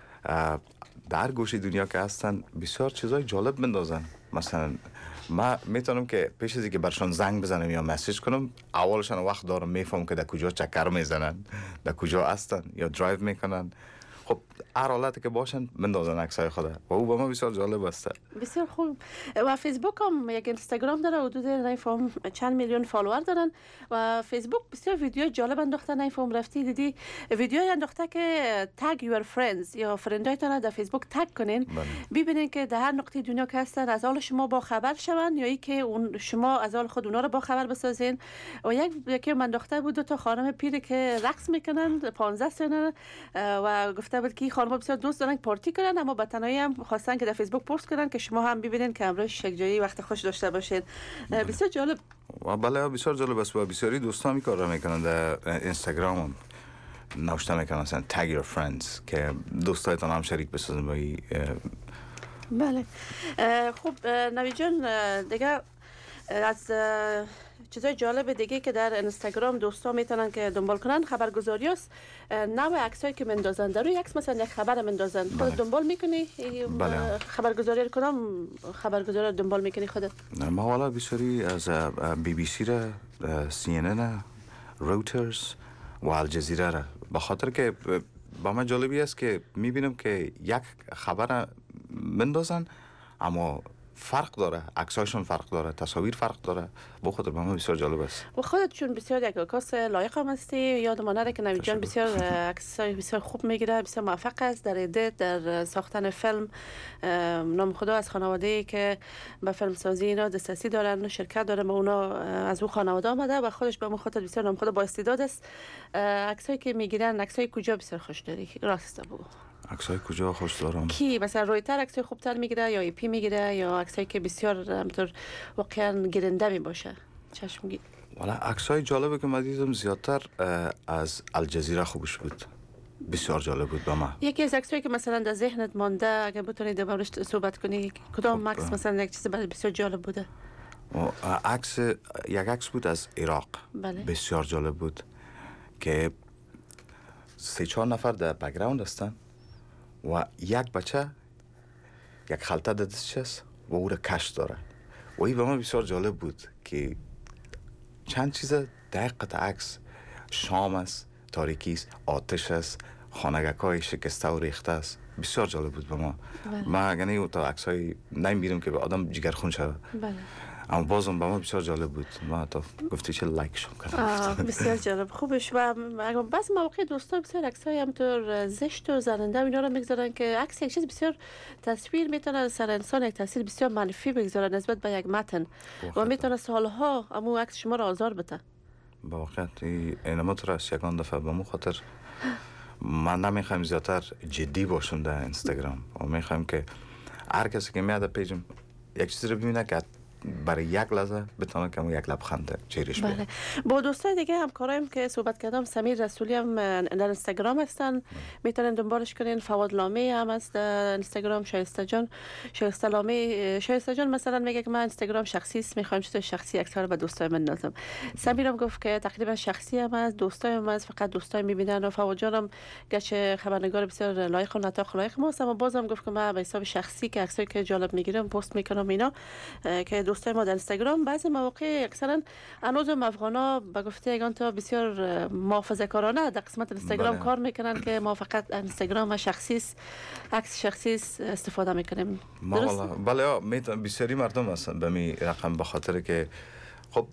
[SPEAKER 15] در گوشه دنیا که هستن بسیار چیزای جالب بندازن. مثلا ما میتونم که پیش از اینکه برشان زنگ بزنم یا مسیج کنم، اولشان وقت دارم میفهم که در کجا چکر میزنن، در کجا هستن یا درایو میکنن. خب هر حالتی که باشن بندازن عکسای خود و او به ما بسیار جالب است.
[SPEAKER 14] بسیار خوب. و فیسبوک هم یک اینستاگرام داره، حدود نمیفهم چند میلیون فالوور دارن و فیسبوک بسیار ویدیو جالب انداخته. نمیفهم رفتی دیدی ویدیو انداخته که تگ یور فرندز یا فرندایتون در فیسبوک تگ کنین، ببینین که در هر نقطه دنیا که هستن از حال شما با خبر شون یا ای که اون شما از حال خود اونا رو با خبر بسازین. و یک یکی انداخته بود دو تا خانم پیر که رقص میکنن پانزده ساله و گفته بود که خانم بسیار دوست دارن پارتی کنن، اما به تنهایی هم خواستن که در فیسبوک پست کنن که شما هم ببینین که امروز یک جایی وقت خوش داشته باشید. بسیار جالب.
[SPEAKER 15] و بله بسیار جالب است و بسیاری دوستان می کار میکنن در اینستاگرام هم نوشته میکنن مثلا tag your friends که دوستایتان هم شریک بسازن با این.
[SPEAKER 14] بله. خب نوید جان دیگه از چیزای جالب دیگه که در اینستاگرام دوستا میتونن که دنبال کنن خبرگزاری است. نوع عکسایی که مندازن در روی عکس مثلا یک خبر مندازن خودت بله. دنبال میکنی؟ بله. خبرگزاری کدام خبرگزاری رو دنبال میکنی خودت؟
[SPEAKER 15] ما والا بسیاری از بی بی سی را، سی ان ان، رویترز و الجزیره را، به خاطر که با من جالبی است که میبینم که یک خبر مندازن اما فرق داره، عکساشون فرق داره، تصاویر فرق داره. با خاطر من بسیار جالب است.
[SPEAKER 14] و خودت چون بسیار یک عکاس لایق هم هستی، یادم نره که نوید جان بسیار عکسای بسیار خوب میگیره، بسیار موفق است در ادیت، در ساختن فیلم. نام خدا از خانواده‌ای که به فیلم سازی اینا دسترسی دارن، شرکت داره، و اونا از اون خانواده آمده و خودش به خاطر بسیار نام خدا با استعداد است. عکسایی که میگیرن، عکسای کجا بسیار خوش داری؟ راست بگو.
[SPEAKER 15] عکسای کجا خوش دارم؟
[SPEAKER 14] کی مثلا رویتر عکسای خوبتر میگیره یا ای پی میگیره یا عکسایی که بسیار همطور واقعا گرنده می باشه؟ چشم گیر.
[SPEAKER 15] والا عکسای جالبه که من دیدم زیادتر از الجزیره خوبش بود. بسیار جالب بود با من.
[SPEAKER 14] یکی از عکسایی که مثلا در ذهنت مانده اگه بتونید در موردش صحبت کنی، کدام عکس مثلا یک چیز بسیار جالب بوده؟
[SPEAKER 15] عکس یک عکس بود از عراق.
[SPEAKER 14] بله.
[SPEAKER 15] بسیار جالب بود که سه چهار نفر در بک‌گراند هستن و یک بچه یک خلطه در دستش است و او را کش داره و این به من بسیار جالب بود که چند چیز دقیق عکس، شام است، تاریکی است، آتش است، خانگک‌های شکسته و ریخته است. بسیار جالب بود به ما. من اگه نه تا عکس‌های نمی‌بینم که به آدم جگرخون شود.
[SPEAKER 14] بله.
[SPEAKER 15] اما بازم با ما بسیار جالب بود. ما تا گفتی چه لایک شم کردم.
[SPEAKER 14] بسیار جالب خوبش. و بعضی مواقع دوستا بسیار عکسای همطور زشت و زننده اینا رو میگذارن که عکس یک چیز بسیار تصویر میتونه سر انسان یک تاثیر بسیار منفی بگذاره نسبت به یک متن و میتونه سالها اما عکس شما رو آزار بده.
[SPEAKER 15] با واقعیت اینما تو راست یکان دفعه به مو خاطر من نمیخوایم زیادتر جدی باشم در اینستاگرام و میخوایم که هر کسی که میاد پیجم یک چیزی رو ببینه که برای یک لحظه بتونه که یک لبخند چهرهش بیاد.
[SPEAKER 14] بله. با دوستای دیگه همکارایم که صحبت کردم، سمیر رسولی هم در اینستاگرام هستن، میتونن دنبالش کنین. فواد لامی هم هست در اینستاگرام. شایسته جان شایسته لامی شایسته جان مثلا میگه که من اینستاگرام شخصی است، میخوام چیز شخصی اکثر به دوستای من نازم. سمیر هم گفت که تقریبا شخصی هم هست، دوستای هم هست، فقط دوستای میبینن. و فواد جان هم گچ خبرنگار بسیار لایق و نطاق لایق ماست، اما بازم گفت که من به حساب شخصی که عکسایی که جالب میگیرم پست میکنم اینا که دوستای ما در اینستاگرام. بعضی مواقع اکثرا هنوزم افغانا به گفته یگان تا بسیار محافظه‌کارانه در قسمت اینستاگرام کار میکنن که ما فقط اینستاگرام شخصی است، عکس شخصی است استفاده میکنیم.
[SPEAKER 15] درست؟ بله میتونم. بسیاری مردم هستن به می رقم به خاطر که خب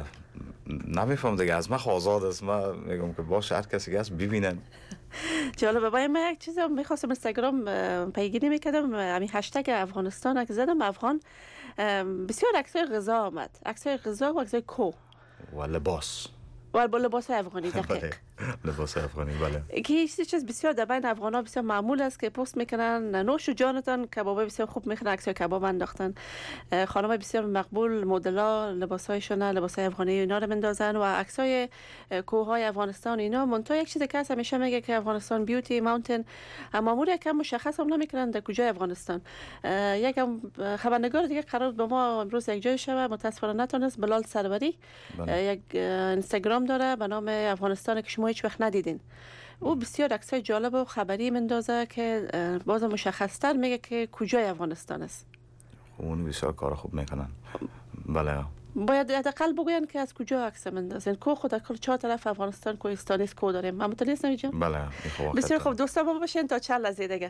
[SPEAKER 15] نمیفهم دیگه از من آزاد است. من میگم که باشه هر کسی که هست ببینن.
[SPEAKER 14] جالبه. باید من یک چیز میخواستم اینستاگرام پیگیری میکردم، همین هشتگ افغانستان که زدم افغان، بسیار عکسای غذا آمد، عکسای غذا و عکسای کو
[SPEAKER 15] و لباس
[SPEAKER 14] و با لباس افغانی. دقیق
[SPEAKER 15] لباس افغانی. بله
[SPEAKER 14] که این چیز بسیار در بین افغانا بسیار معمول است که پست میکنن نوش جانتان کباب بسیار خوب میخورن، عکسای کباب انداختن. خانم‌های بسیار مقبول مدل‌ها لباسایشون لباسای افغانی اینا رو میندازن و عکسای کوههای افغانستان اینا. منتها یک چیزی که همیشه میگه که افغانستان بیوتی ماونتین مامور یکم مشخص هم نمیکنن در کجای افغانستان. یکم خبرنگار دیگه قرار به ما امروز یک جای شوه، متاسفانه نتونست. بلال سروری یک اینستاگرام داره به نام افغانستان که شما هیچ وقت ندیدین. او بسیار عکسای جالب و خبری مندازه که باز مشخص‌تر میگه که کجای افغانستان است.
[SPEAKER 15] اون بسیار کار خوب میکنن. بله
[SPEAKER 14] باید حداقل بگوین که از کجا عکس مندازین. کو خود کل چهار طرف افغانستان کوهستانی است کو داریم. ما متوجه نمیشیم.
[SPEAKER 15] بله
[SPEAKER 14] بسیار خوب دوستا با باشین تا چند لحظه دیگه.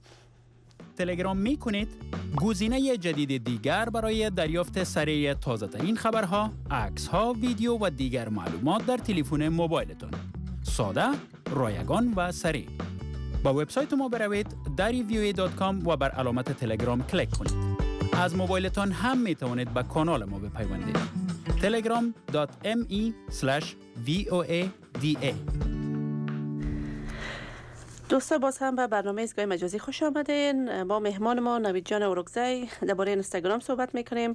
[SPEAKER 9] تلگرام میکنید گزینه جدید دیگر برای دریافت سریع تازه ترین خبرها، عکس ها، ویدیو و دیگر معلومات در تلفن موبایلتان. ساده، رایگان و سریع. با وبسایت ما بروید دری وی او ای دات کام و بر علامت تلگرام کلیک کنید. از موبایلتان هم می توانید به کانال ما بپیوندید. تلگرام دات ام ای اسلش وی او ای دی ای.
[SPEAKER 14] دوستا باز هم به برنامه ایستگاه مجازی خوش آمدین. با مهمان ما نوید جان اورکزی درباره اینستاگرام صحبت میکنیم.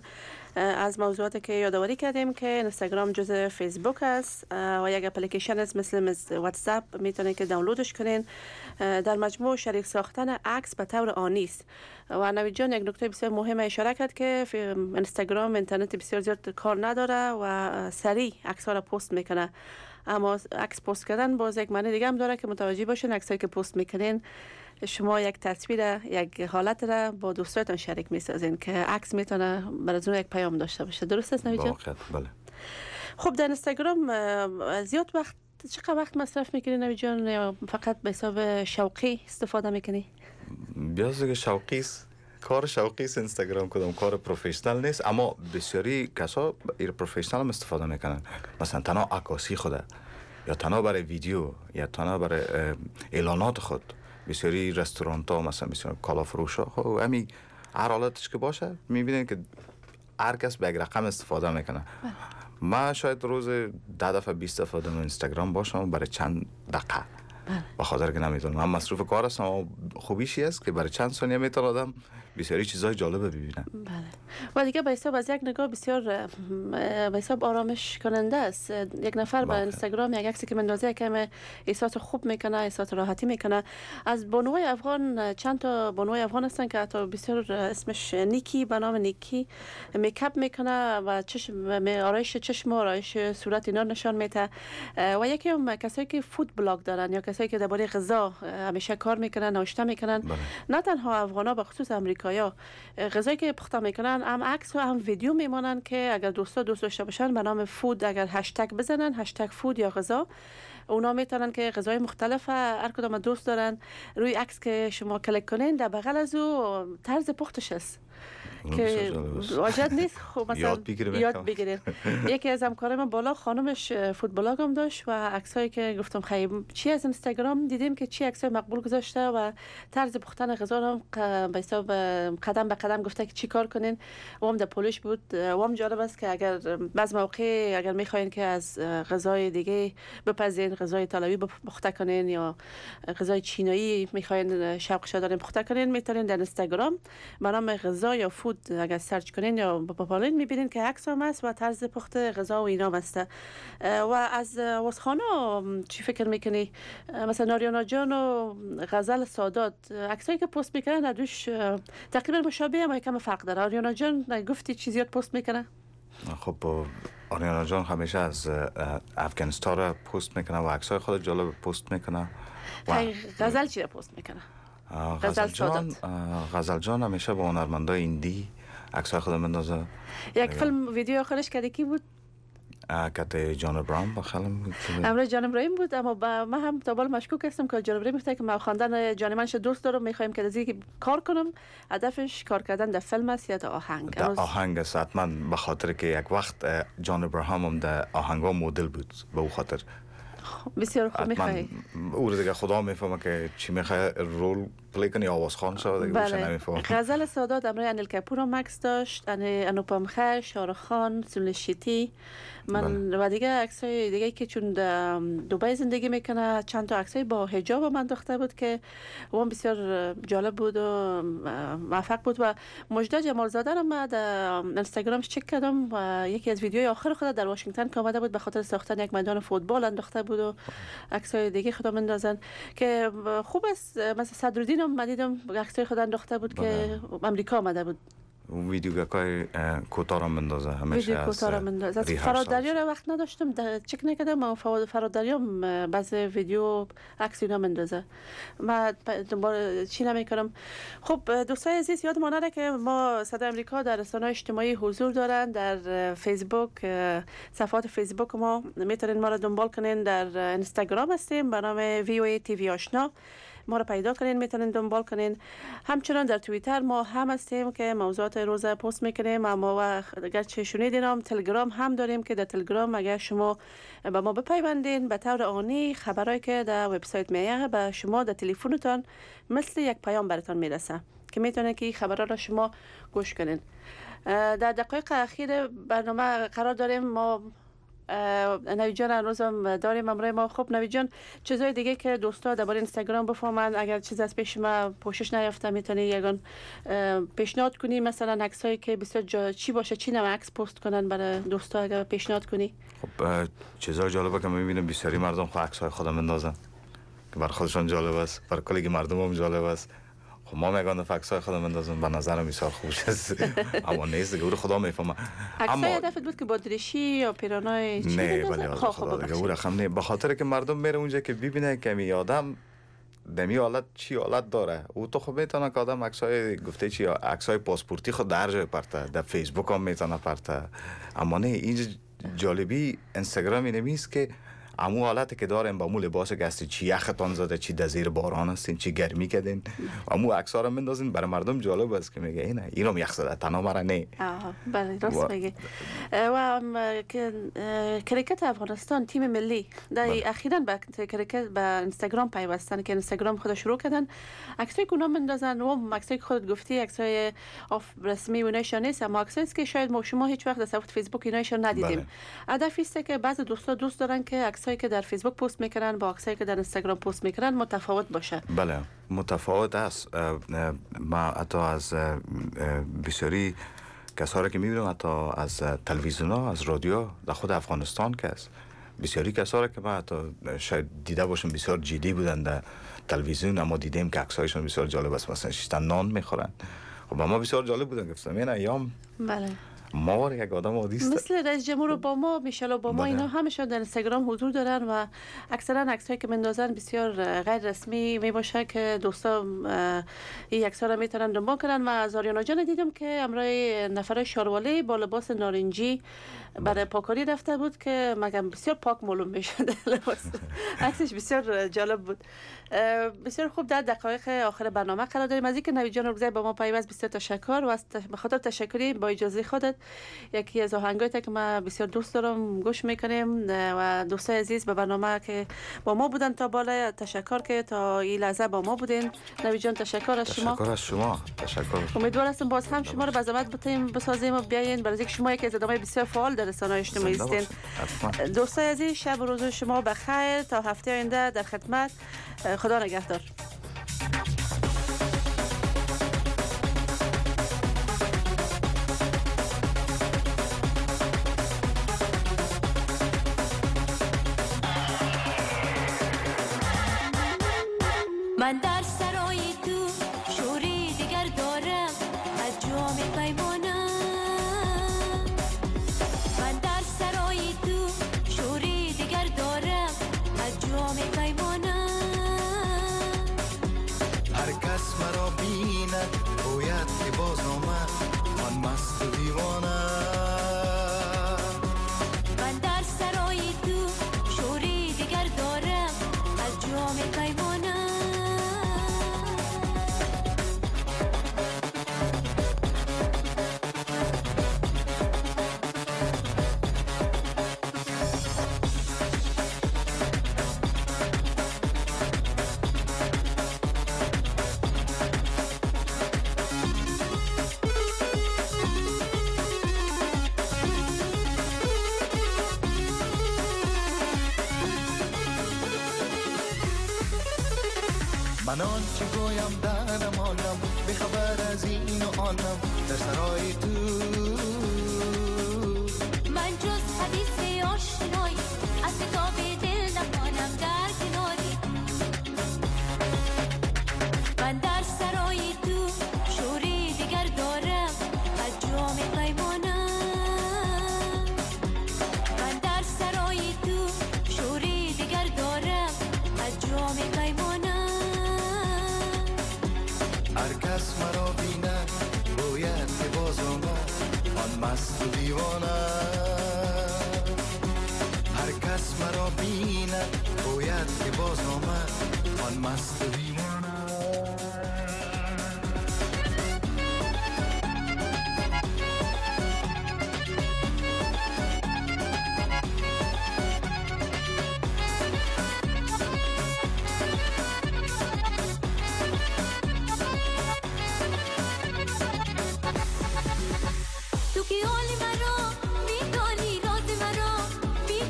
[SPEAKER 14] از موضوعاتی که یادآوری کردیم که اینستاگرام جزء فیسبوک است و یک اپلیکیشن است مثل واتساپ، میتونید که دانلودش کنین. در مجموع شریک ساختن عکس به طور آنی است. و نوید جان یک نکته بسیار مهم اشاره کرد که اینستاگرام اینترنت بسیار زیاد کار نداره و سریع عکس‌ها را پست میکنه. اما عکس پست کردن باز یک معنی دیگه هم داره که متوجه باشین عکسایی که پست میکنین شما یک تصویر یک حالت را با دوستانتون شریک میسازین که عکس میتونه براتون یک پیام داشته باشه. درست است نوید جان؟
[SPEAKER 15] بله.
[SPEAKER 14] خب در اینستاگرام زیاد وقت چقدر وقت مصرف میکنی نوید جان یا فقط به حساب شوقی استفاده میکنی؟
[SPEAKER 15] بیاز دیگه شوقی است. کار شوقی است اینستاگرام، کدام کار پروفشنال نیست، اما بسیاری کسا ایر پروفشنال هم استفاده میکنن. مثلا تنها عکاسی خوده یا تنها برای ویدیو یا تنها برای اعلانات خود. بسیاری رستورانت ها مثلا بسیاری کالا فروش ها خب همین هر حالتش که باشه میبینین که هر کس به یک رقم استفاده میکنه. من شاید روز ده دفعه بیست دفعه در اینستاگرام باشم برای چند دقیقه به خاطر که نمیتونم. من مصروف کار هستم اما خوبیشی است که برای چند ثانیه میتونه آدم بسیاری چیزای جالب ببینه.
[SPEAKER 14] بله. و دیگه به حساب از یک نگاه بسیار به حساب آرامش کننده است. یک نفر با اینستاگرام یک عکسی که مندازه کم احساس خوب میکنه، احساس راحتی میکنه. از بانوهای افغان چند تا بانوهای افغان هستن که حتی بسیار اسمش نیکی به نام نیکی میکاپ میکنه و چشم آرایش چشم و آرایش صورت اینا نشان میده. و یکی هم کسایی که فود بلاگ دارن یا کسایی که درباره غذا همیشه کار میکنن، ناشته میکنن. بله. نه تنها افغانا به خصوص امریکایی‌ها غذایی که پخته میکنن هم عکس و هم ویدیو میمونن که اگر دوستا دوست داشته باشن به نام فود اگر هشتگ بزنن هشتگ فود یا غذا اونا میتونن که غذای مختلف هر کدام دوست دارن روی عکس که شما کلیک کنین در بغل از او طرز پختش است که واجد نیست. خب مثلا یاد بگیریم یاد بگیرین. یکی از همکارای من بالا خانمش فوتبالاگ هم داشت و عکسایی که گفتم خیلی چی از اینستاگرام دیدیم که چی عکسای مقبول گذاشته و طرز پختن غذا رو به حساب قدم به قدم گفته که چی کار کنین. و هم در پولش بود. و هم جالب است که اگر بعض موقع اگر میخواین که از غذای دیگه بپزین، غذای ایتالیایی پخته کنین یا غذای چینایی میخواین شوقش دارین پخته کنین، میتونین در اینستاگرام به نام غذا یا فود اگر سرچ کنین یا بپالین میبینین که عکس هم هست و طرز پخت غذا و اینا هست. و از واسخانا چی فکر میکنی؟ مثلا آریانا جان و غزل سادات عکسایی که پست میکنن ادوش تقریبا مشابه اما کم فرق داره. آریانا جان گفتی چی زیاد پست میکنه؟
[SPEAKER 15] خب آریانا جان همیشه از افغانستان را پست میکنه و عکسای خود جالب پست میکنه.
[SPEAKER 14] غزل چی را پست میکنه؟
[SPEAKER 15] غزل جان غزل جان همیشه با هنرمندای ایندی عکسای خود مندازه.
[SPEAKER 14] یک فیلم ویدیو آخرش کردی کی بود؟
[SPEAKER 15] کت جان ابراهیم بخلم
[SPEAKER 14] امروز جان ابراهیم بود. اما با من هم تا بالا مشکوک هستم که جان ابراهیم گفته که ما خواندن جان منش دوست دارم، میخوایم که از کار کنم. هدفش کار کردن در فیلم است یا در آهنگ؟
[SPEAKER 15] در آهنگ است حتما، به خاطر که یک وقت جان ابراهیم هم در آهنگا مدل بود. به او خاطر
[SPEAKER 14] بسیار خوب میخوای
[SPEAKER 15] او دیگه خدا میفهمه که چی میخوای رول پلی کنی، آواز خوان شد دیگه.
[SPEAKER 14] بله. نمیفهمه. غزل سادات امروز انیل کپور هم عکس داشت، انوپم خیر، شاهرخ خان، سونل شیتی. من بله. و دیگه عکسای دیگه که چون دبی زندگی میکنه چند تا عکسای با حجاب من انداخته بود که اون بسیار جالب بود و موفق بود. و مجده جمال زاده رو من در اینستاگرامش چک کردم و یکی از ویدیوهای آخر خود در واشنگتن که آمده بود به خاطر ساختن یک میدان فوتبال انداخته بود و عکسای دیگه خودم اندازن که خوب است. مثلا صدرالدین هم دیدم عکسای خود انداخته بود بله. که امریکا آمده بود.
[SPEAKER 15] ویدیو گاکای کوتاه را مندازه همیشه.
[SPEAKER 14] ویدیو کوتاه را مندازه. از فرادریا را وقت نداشتم چک نکردم اما فرادریا بعض ویدیو عکس اینا مندازه. من دنبال چی نمیکنم. خب دوستای عزیز یادمان نره که ما صدای امریکا در رسانه‌های اجتماعی حضور دارن. در فیسبوک صفحات فیسبوک ما میتونین ما را دنبال کنین. در اینستاگرام هستیم به نام وی او ای تی وی آشنا، ما رو پیدا کنین میتونین دنبال کنین. همچنان در توییتر ما هم هستیم که موضوعات روز پست میکنیم. اما و اگر چه شنیدین هم تلگرام هم داریم که در تلگرام اگر شما با ما بپیوندین به طور آنی خبرایی که در وبسایت میایه به شما در تلفنتون مثل یک پیام براتون میرسه که میتونه که این خبرها را شما گوش کنین. در دقایق اخیر برنامه قرار داریم ما نوید جان هنوزم داریم امروز ما. خب نوید جان چیزای دیگه که دوستا درباره اینستاگرام بفهمن اگر چیز از پیش ما پوشش نیافته میتونی یگان پیشنهاد کنی مثلا عکسایی که بسیار جا... چی باشه چی نوع عکس پست کنن برای دوستا اگر پیشنهاد کنی؟
[SPEAKER 15] خب چیزای جالبه که میبینم بسیاری مردم خود عکسای خودم میندازن که برای خودشون جالب است، برای کلی مردم هم جالب است. خب ما میگن فکسای خودم اندازم به نظرم بسیار خوش است اما نیست دیگه خدا میفهمه.
[SPEAKER 14] اما هدفت بود که با درشی یا پیرانای چی
[SPEAKER 15] نه ولی خدا دیگه او رقم نه، به خاطر که مردم میره اونجا که ببینه که می آدم دمی حالت چی حالت داره. او تو خب میتونه که آدم عکسای گفته چی عکسای پاسپورتی خود در جای پرته در فیسبوک هم میتونه پرته. اما نه این جالبی اینستاگرام اینه میست که امو حالتی که داریم با مو لباس گستی چی یختان زده چی در زیر باران هستین چی گرمی کردین امو عکس‌ها رو میندازین برای مردم جالب است که میگه اینه اینو یخ زده تنها مرا نه.
[SPEAKER 14] آها بله راست میگی. و کریکت افغانستان تیم ملی در اخیراً با کریکت با اینستاگرام پیوستن که اینستاگرام خود شروع کردن عکسای گونا میندازن و عکسای خودت گفتی عکسای آف رسمی و نشان نیست اما عکسایی که شاید ما شما هیچ وقت در صفحه فیسبوک ایناشون ندیدیم. هدف است که بعضی دوستا دوست دارن که عکسایی که در فیسبوک پست میکنن با عکسایی که در اینستاگرام پست میکنن متفاوت باشه.
[SPEAKER 15] بله متفاوت است. ما حتی از بسیاری کسایی که میبینم حتی از تلویزیون ها از رادیو در خود افغانستان که است بسیاری کسایی که ما حتی شاید دیده باشیم بسیار جدی بودن در تلویزیون اما دیدیم که عکسایشون بسیار جالب است مثلا شیشتن نان میخورن. خب ما بسیار جالب بودن گفتم این ایام
[SPEAKER 14] بله
[SPEAKER 15] ما یک آدم عادی است
[SPEAKER 14] مثل رئیس جمهور اوباما میشل اوباما اینا همشون در اینستاگرام حضور دارن و اکثرا عکسایی که میندازن بسیار غیر رسمی میباشه که دوستا این عکس‌ها رو میتونن دنبال کنن. و از آریانا جان دیدم که امروز نفر شاروالی با لباس نارنجی برای پاکاری رفته بود که مگم بسیار پاک معلوم میشد لباس عکسش بسیار جالب بود. بسیار خوب در دقایق آخر برنامه قرار داریم. از اینکه نوید جان رگزی با ما پیوست بسیار تشکر و به خاطر تشکری با اجازه خودت یکی از آهنگایی که ما بسیار دوست دارم گوش میکنیم و دوستای عزیز به برنامه که با ما بودن تا بالا تشکر که تا این لحظه با ما بودین. نوید جان تشکر از شما.
[SPEAKER 15] تشکر از شما. تشکر.
[SPEAKER 14] امیدوار هستم باز هم شما رو به زحمت بتیم بسازیم و بیاین برای اینکه شما یکی از آدمای بسیار فعال در رسانه‌های اجتماعی هستین. دوستای عزیز شب و روز شما بخیر تا هفته آینده در خدمت. خدا نگهدار.
[SPEAKER 21] من در سرای تو شوری دیگر دارم از جام پیمانم. من در سرای تو شوری دیگر دارم از جام پیمانم.
[SPEAKER 22] هر کس مرا بیند باید که باز آمد من مست و دیوانم.
[SPEAKER 21] من در سرای تو شوری دیگر دارم از جام پیمانم.
[SPEAKER 22] من آنچه گویم در امانم به خبر از این و آنم در سرای تو.
[SPEAKER 21] من جز حدیث آشنایی از کتاب دل نمانم در کناری. من در سرای تو شوری دیگر دارم از جام پیمانم. من در سرای تو شوری دیگر دارم از جام پیمانم.
[SPEAKER 22] هر کس مرا بیند باید که باز آمد من مست و دیوانم. هر کس مرا بیند باید که باز آمد من مست و دیوانم.
[SPEAKER 21] تو که حال مرا میدانی راز مرا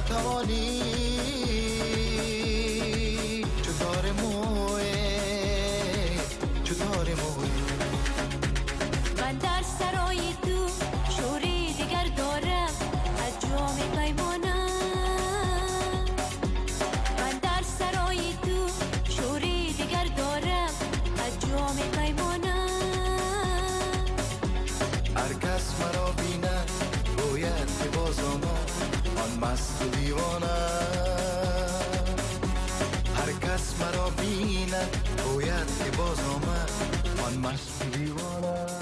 [SPEAKER 22] توانی چو دار موه چو دار موه
[SPEAKER 21] من در سرای تو شوری دیگر دارم از جام پیمانم من در سرای تو شوری دیگر دارم از جام پیمانم
[SPEAKER 22] هر کس مرا بیند گوید که باز آمد آن مست و دیوانه هر کس مرا بیند گوید که باز آمد آن مست و دیوانه